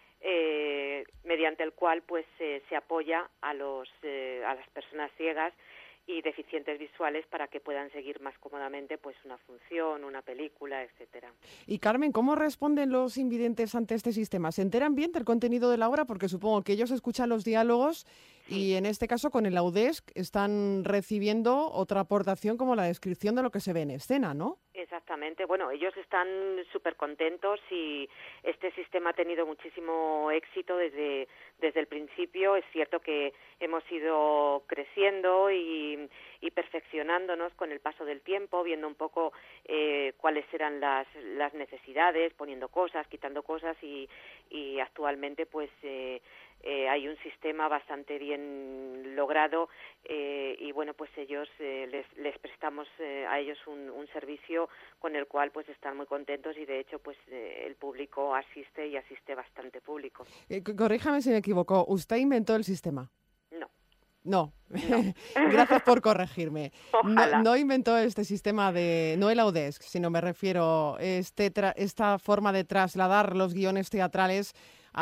Speaker 13: mediante el cual pues se apoya a las personas ciegas y deficientes visuales para que puedan seguir más cómodamente pues una función, una película, etcétera.
Speaker 2: Y Carmen, ¿cómo responden los invidentes ante este sistema? ¿Se enteran bien del contenido de la obra? Porque supongo que ellos escuchan los diálogos y en este caso con el Audesc están recibiendo otra aportación como la descripción de lo que se ve en escena, ¿no?
Speaker 13: Exactamente. Bueno, ellos están súper contentos y este sistema ha tenido muchísimo éxito desde el principio. Es cierto que hemos ido creciendo y perfeccionándonos con el paso del tiempo, viendo un poco cuáles eran las necesidades, poniendo cosas, quitando cosas y actualmente pues hay un sistema bastante bien logrado y bueno, pues ellos les prestamos a ellos un servicio con el cual pues están muy contentos y de hecho pues el público asiste y asiste bastante público.
Speaker 2: Corríjame si me equivoco, ¿usted inventó el sistema?
Speaker 13: No.
Speaker 2: Gracias por corregirme.
Speaker 13: Ojalá.
Speaker 2: No inventó este sistema no el Audesc, sino me refiero esta forma de trasladar los guiones teatrales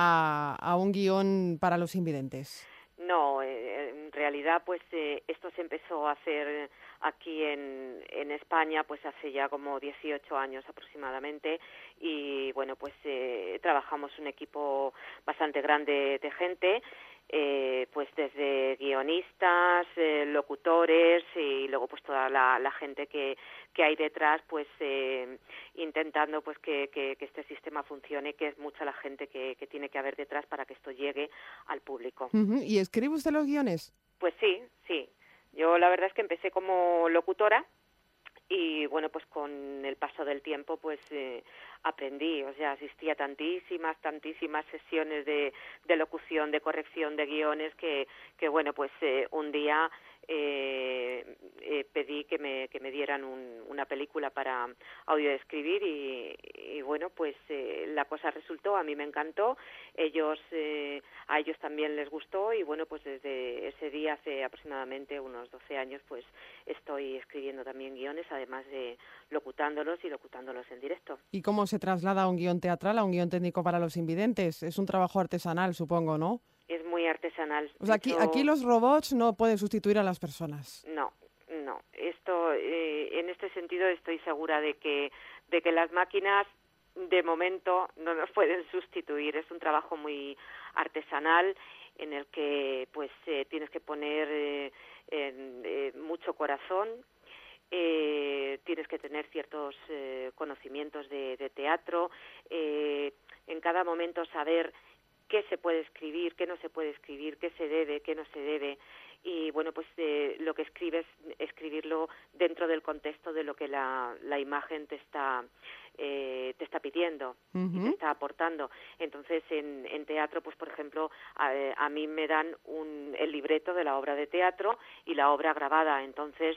Speaker 2: a un guión para los invidentes.
Speaker 13: No, en realidad pues esto se empezó a hacer aquí en España pues hace ya como 18 años aproximadamente y bueno pues trabajamos un equipo bastante grande de gente, pues desde guionistas, locutores y luego pues toda la gente que hay detrás pues intentando pues que este sistema funcione, que es mucha la gente que tiene que haber detrás para que esto llegue al público.
Speaker 2: Uh-huh. ¿Y escribe usted los guiones?
Speaker 13: Pues sí. Yo la verdad es que empecé como locutora y bueno, pues con el paso del tiempo pues aprendí, o sea, asistí a tantísimas sesiones de locución, de corrección de guiones que bueno, pues un día pedí que me dieran una película para audiodescribir y bueno, pues la cosa resultó, a mí me encantó, a ellos también les gustó y bueno, pues desde ese día, hace aproximadamente unos 12 años, pues estoy escribiendo también guiones, además de locutándolos en directo.
Speaker 2: ¿Y cómo se traslada un guión teatral a un guión técnico para los invidentes? Es un trabajo artesanal, supongo, ¿no?
Speaker 13: Es muy artesanal.
Speaker 2: O sea, aquí los robots no pueden sustituir a las personas.
Speaker 13: No. Esto, en este sentido, estoy segura de que las máquinas, de momento, no nos pueden sustituir. Es un trabajo muy artesanal en el que, pues, tienes que poner mucho corazón. Tienes que tener ciertos conocimientos de teatro, en cada momento saber qué se puede escribir, qué no se puede escribir, qué se debe, qué no se debe, y bueno, pues lo que escribes, escribirlo dentro del contexto de lo que la imagen te está pidiendo y te está aportando. Entonces, en teatro, pues por ejemplo, a mí me dan el libreto de la obra de teatro y la obra grabada. Entonces,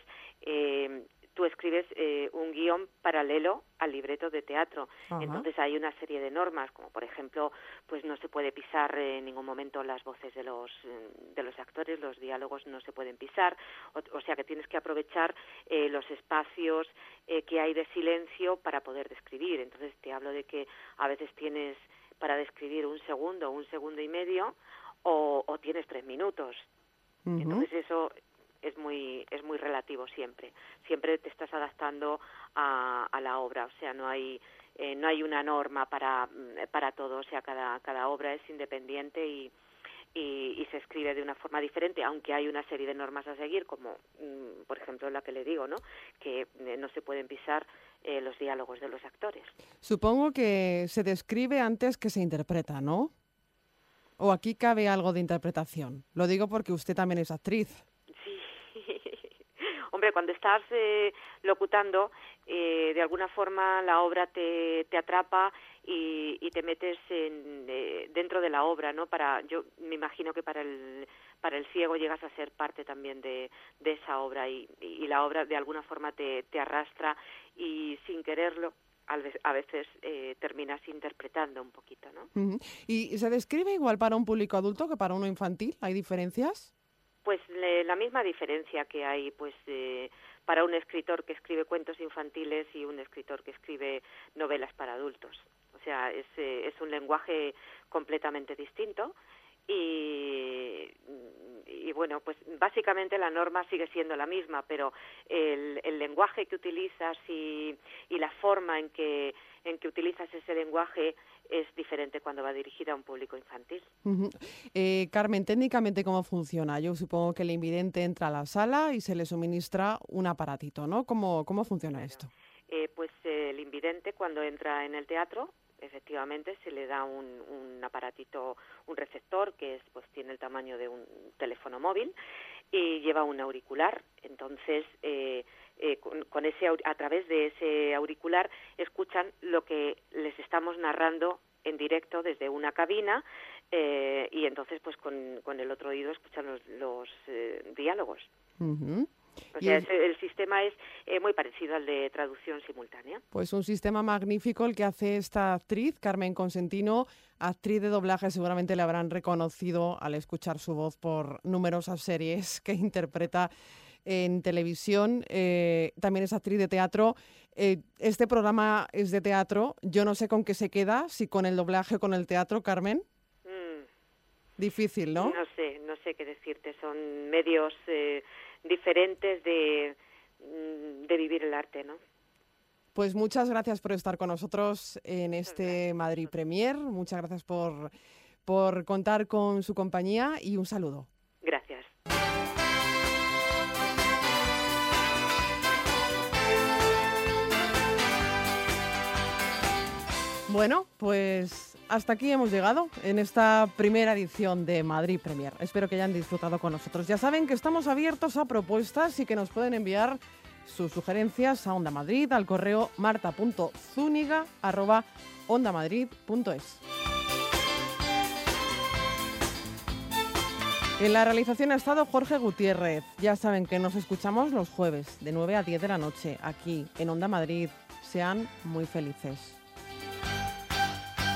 Speaker 13: tú escribes un guión paralelo al libreto de teatro.
Speaker 2: Ajá.
Speaker 13: Entonces hay una serie de normas, como por ejemplo, pues no se puede pisar en ningún momento las voces de los actores, los diálogos no se pueden pisar, o sea que tienes que aprovechar los espacios que hay de silencio para poder describir. Entonces te hablo de que a veces tienes para describir un segundo y medio, o tienes 3 minutos. Entonces eso es muy relativo siempre te estás adaptando a la obra, o sea, no hay una norma para todo, o sea, cada obra es independiente y se escribe de una forma diferente, aunque hay una serie de normas a seguir, como por ejemplo la que le digo, ¿no? Que no se pueden pisar los diálogos de los actores.
Speaker 2: Supongo que se describe antes que se interpreta, ¿no? ¿O aquí cabe algo de interpretación? Lo digo porque usted también es actriz.
Speaker 13: Hombre, cuando estás locutando, de alguna forma la obra te atrapa y te metes dentro de la obra, ¿no? Yo me imagino que para el ciego llegas a ser parte también de esa obra y la obra de alguna forma te arrastra y sin quererlo a veces terminas interpretando un poquito, ¿no?
Speaker 2: ¿Y se describe igual para un público adulto que para uno infantil? ¿Hay diferencias?
Speaker 13: Pues la misma diferencia que hay pues para un escritor que escribe cuentos infantiles y un escritor que escribe novelas para adultos. O sea, es un lenguaje completamente distinto y bueno, pues básicamente la norma sigue siendo la misma, pero el lenguaje que utilizas y la forma en que utilizas ese lenguaje es diferente cuando va dirigida a un público infantil.
Speaker 2: Carmen, técnicamente, ¿cómo funciona? Yo supongo que el invidente entra a la sala y se le suministra un aparatito, ¿no? ¿Cómo funciona esto?
Speaker 13: Pues el invidente, cuando entra en el teatro, efectivamente se le da un aparatito, un receptor que pues tiene el tamaño de un teléfono móvil y lleva un auricular. Entonces, a través de ese auricular escuchan lo que les estamos narrando en directo desde una cabina y entonces pues con el otro oído escuchan los diálogos. O sea, el sistema es muy parecido al de traducción simultánea.
Speaker 2: Pues un sistema magnífico el que hace esta actriz, Carmen Consentino, actriz de doblaje. Seguramente le habrán reconocido al escuchar su voz por numerosas series que interpreta en televisión. También es actriz de teatro. Este programa es de teatro. Yo no sé con qué se queda, si con el doblaje o con el teatro, Carmen. Difícil, ¿no?
Speaker 13: No sé qué decirte. Son medios diferentes de vivir el arte, ¿no?
Speaker 2: Pues muchas gracias por estar con nosotros en este Madrid Premier. Muchas gracias por contar con su compañía y un saludo.
Speaker 13: Gracias.
Speaker 2: Bueno, pues hasta aquí hemos llegado en esta primera edición de Madrid Premier. Espero que hayan disfrutado con nosotros. Ya saben que estamos abiertos a propuestas y que nos pueden enviar sus sugerencias a Onda Madrid al correo marta.zuniga@ondamadrid.es. En la realización ha estado Jorge Gutiérrez. Ya saben que nos escuchamos los jueves de 9 a 10 de la noche aquí en Onda Madrid. Sean muy felices.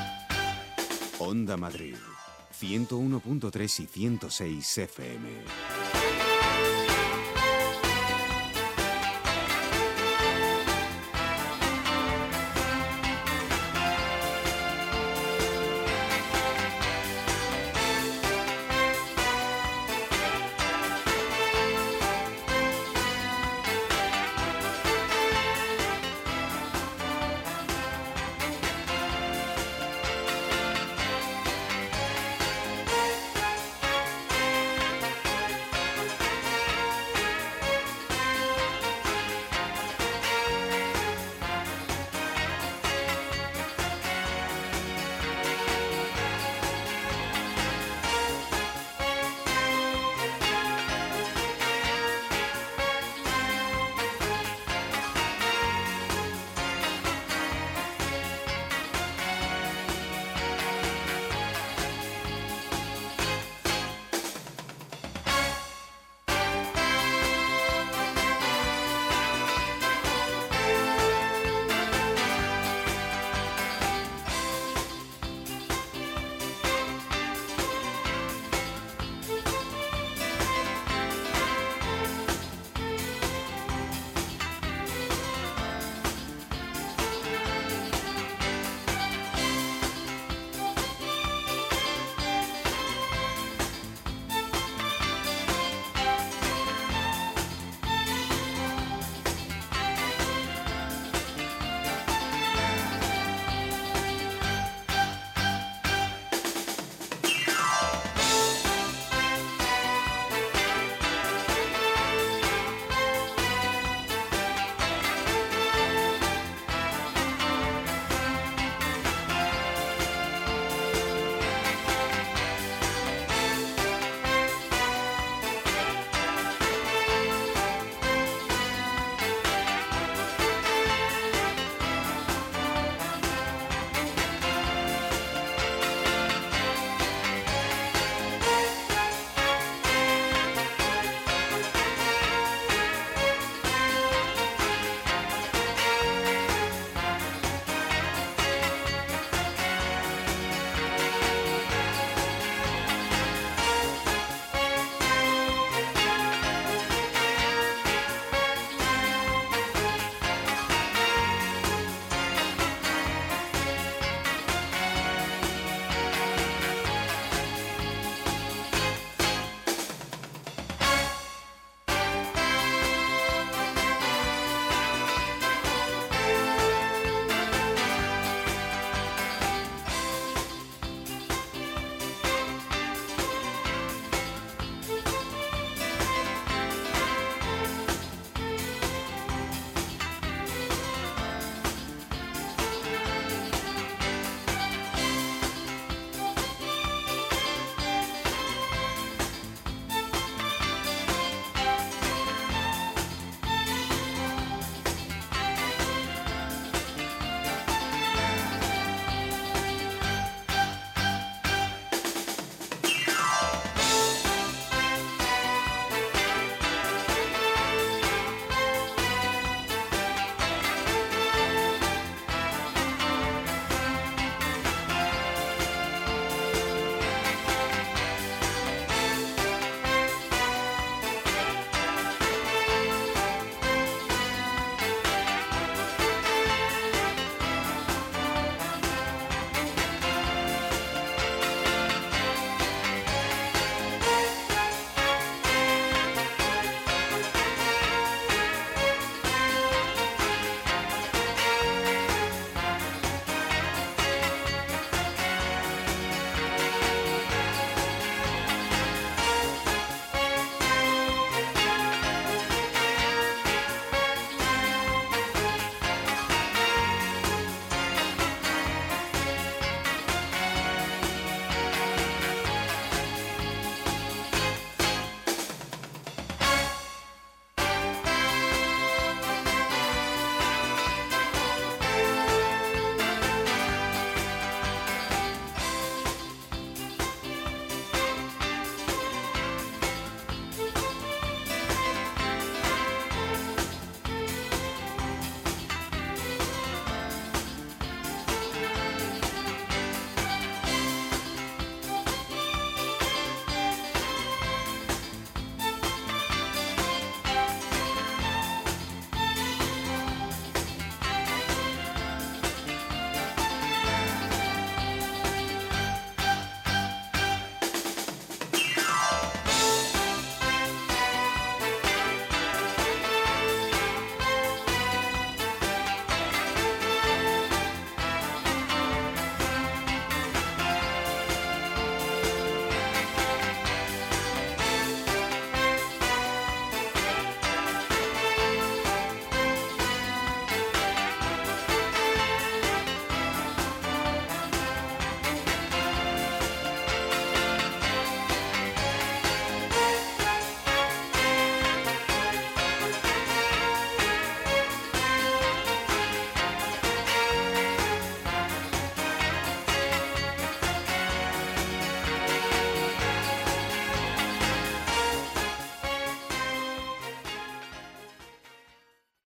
Speaker 8: Onda Madrid, 101.3 y 106 FM.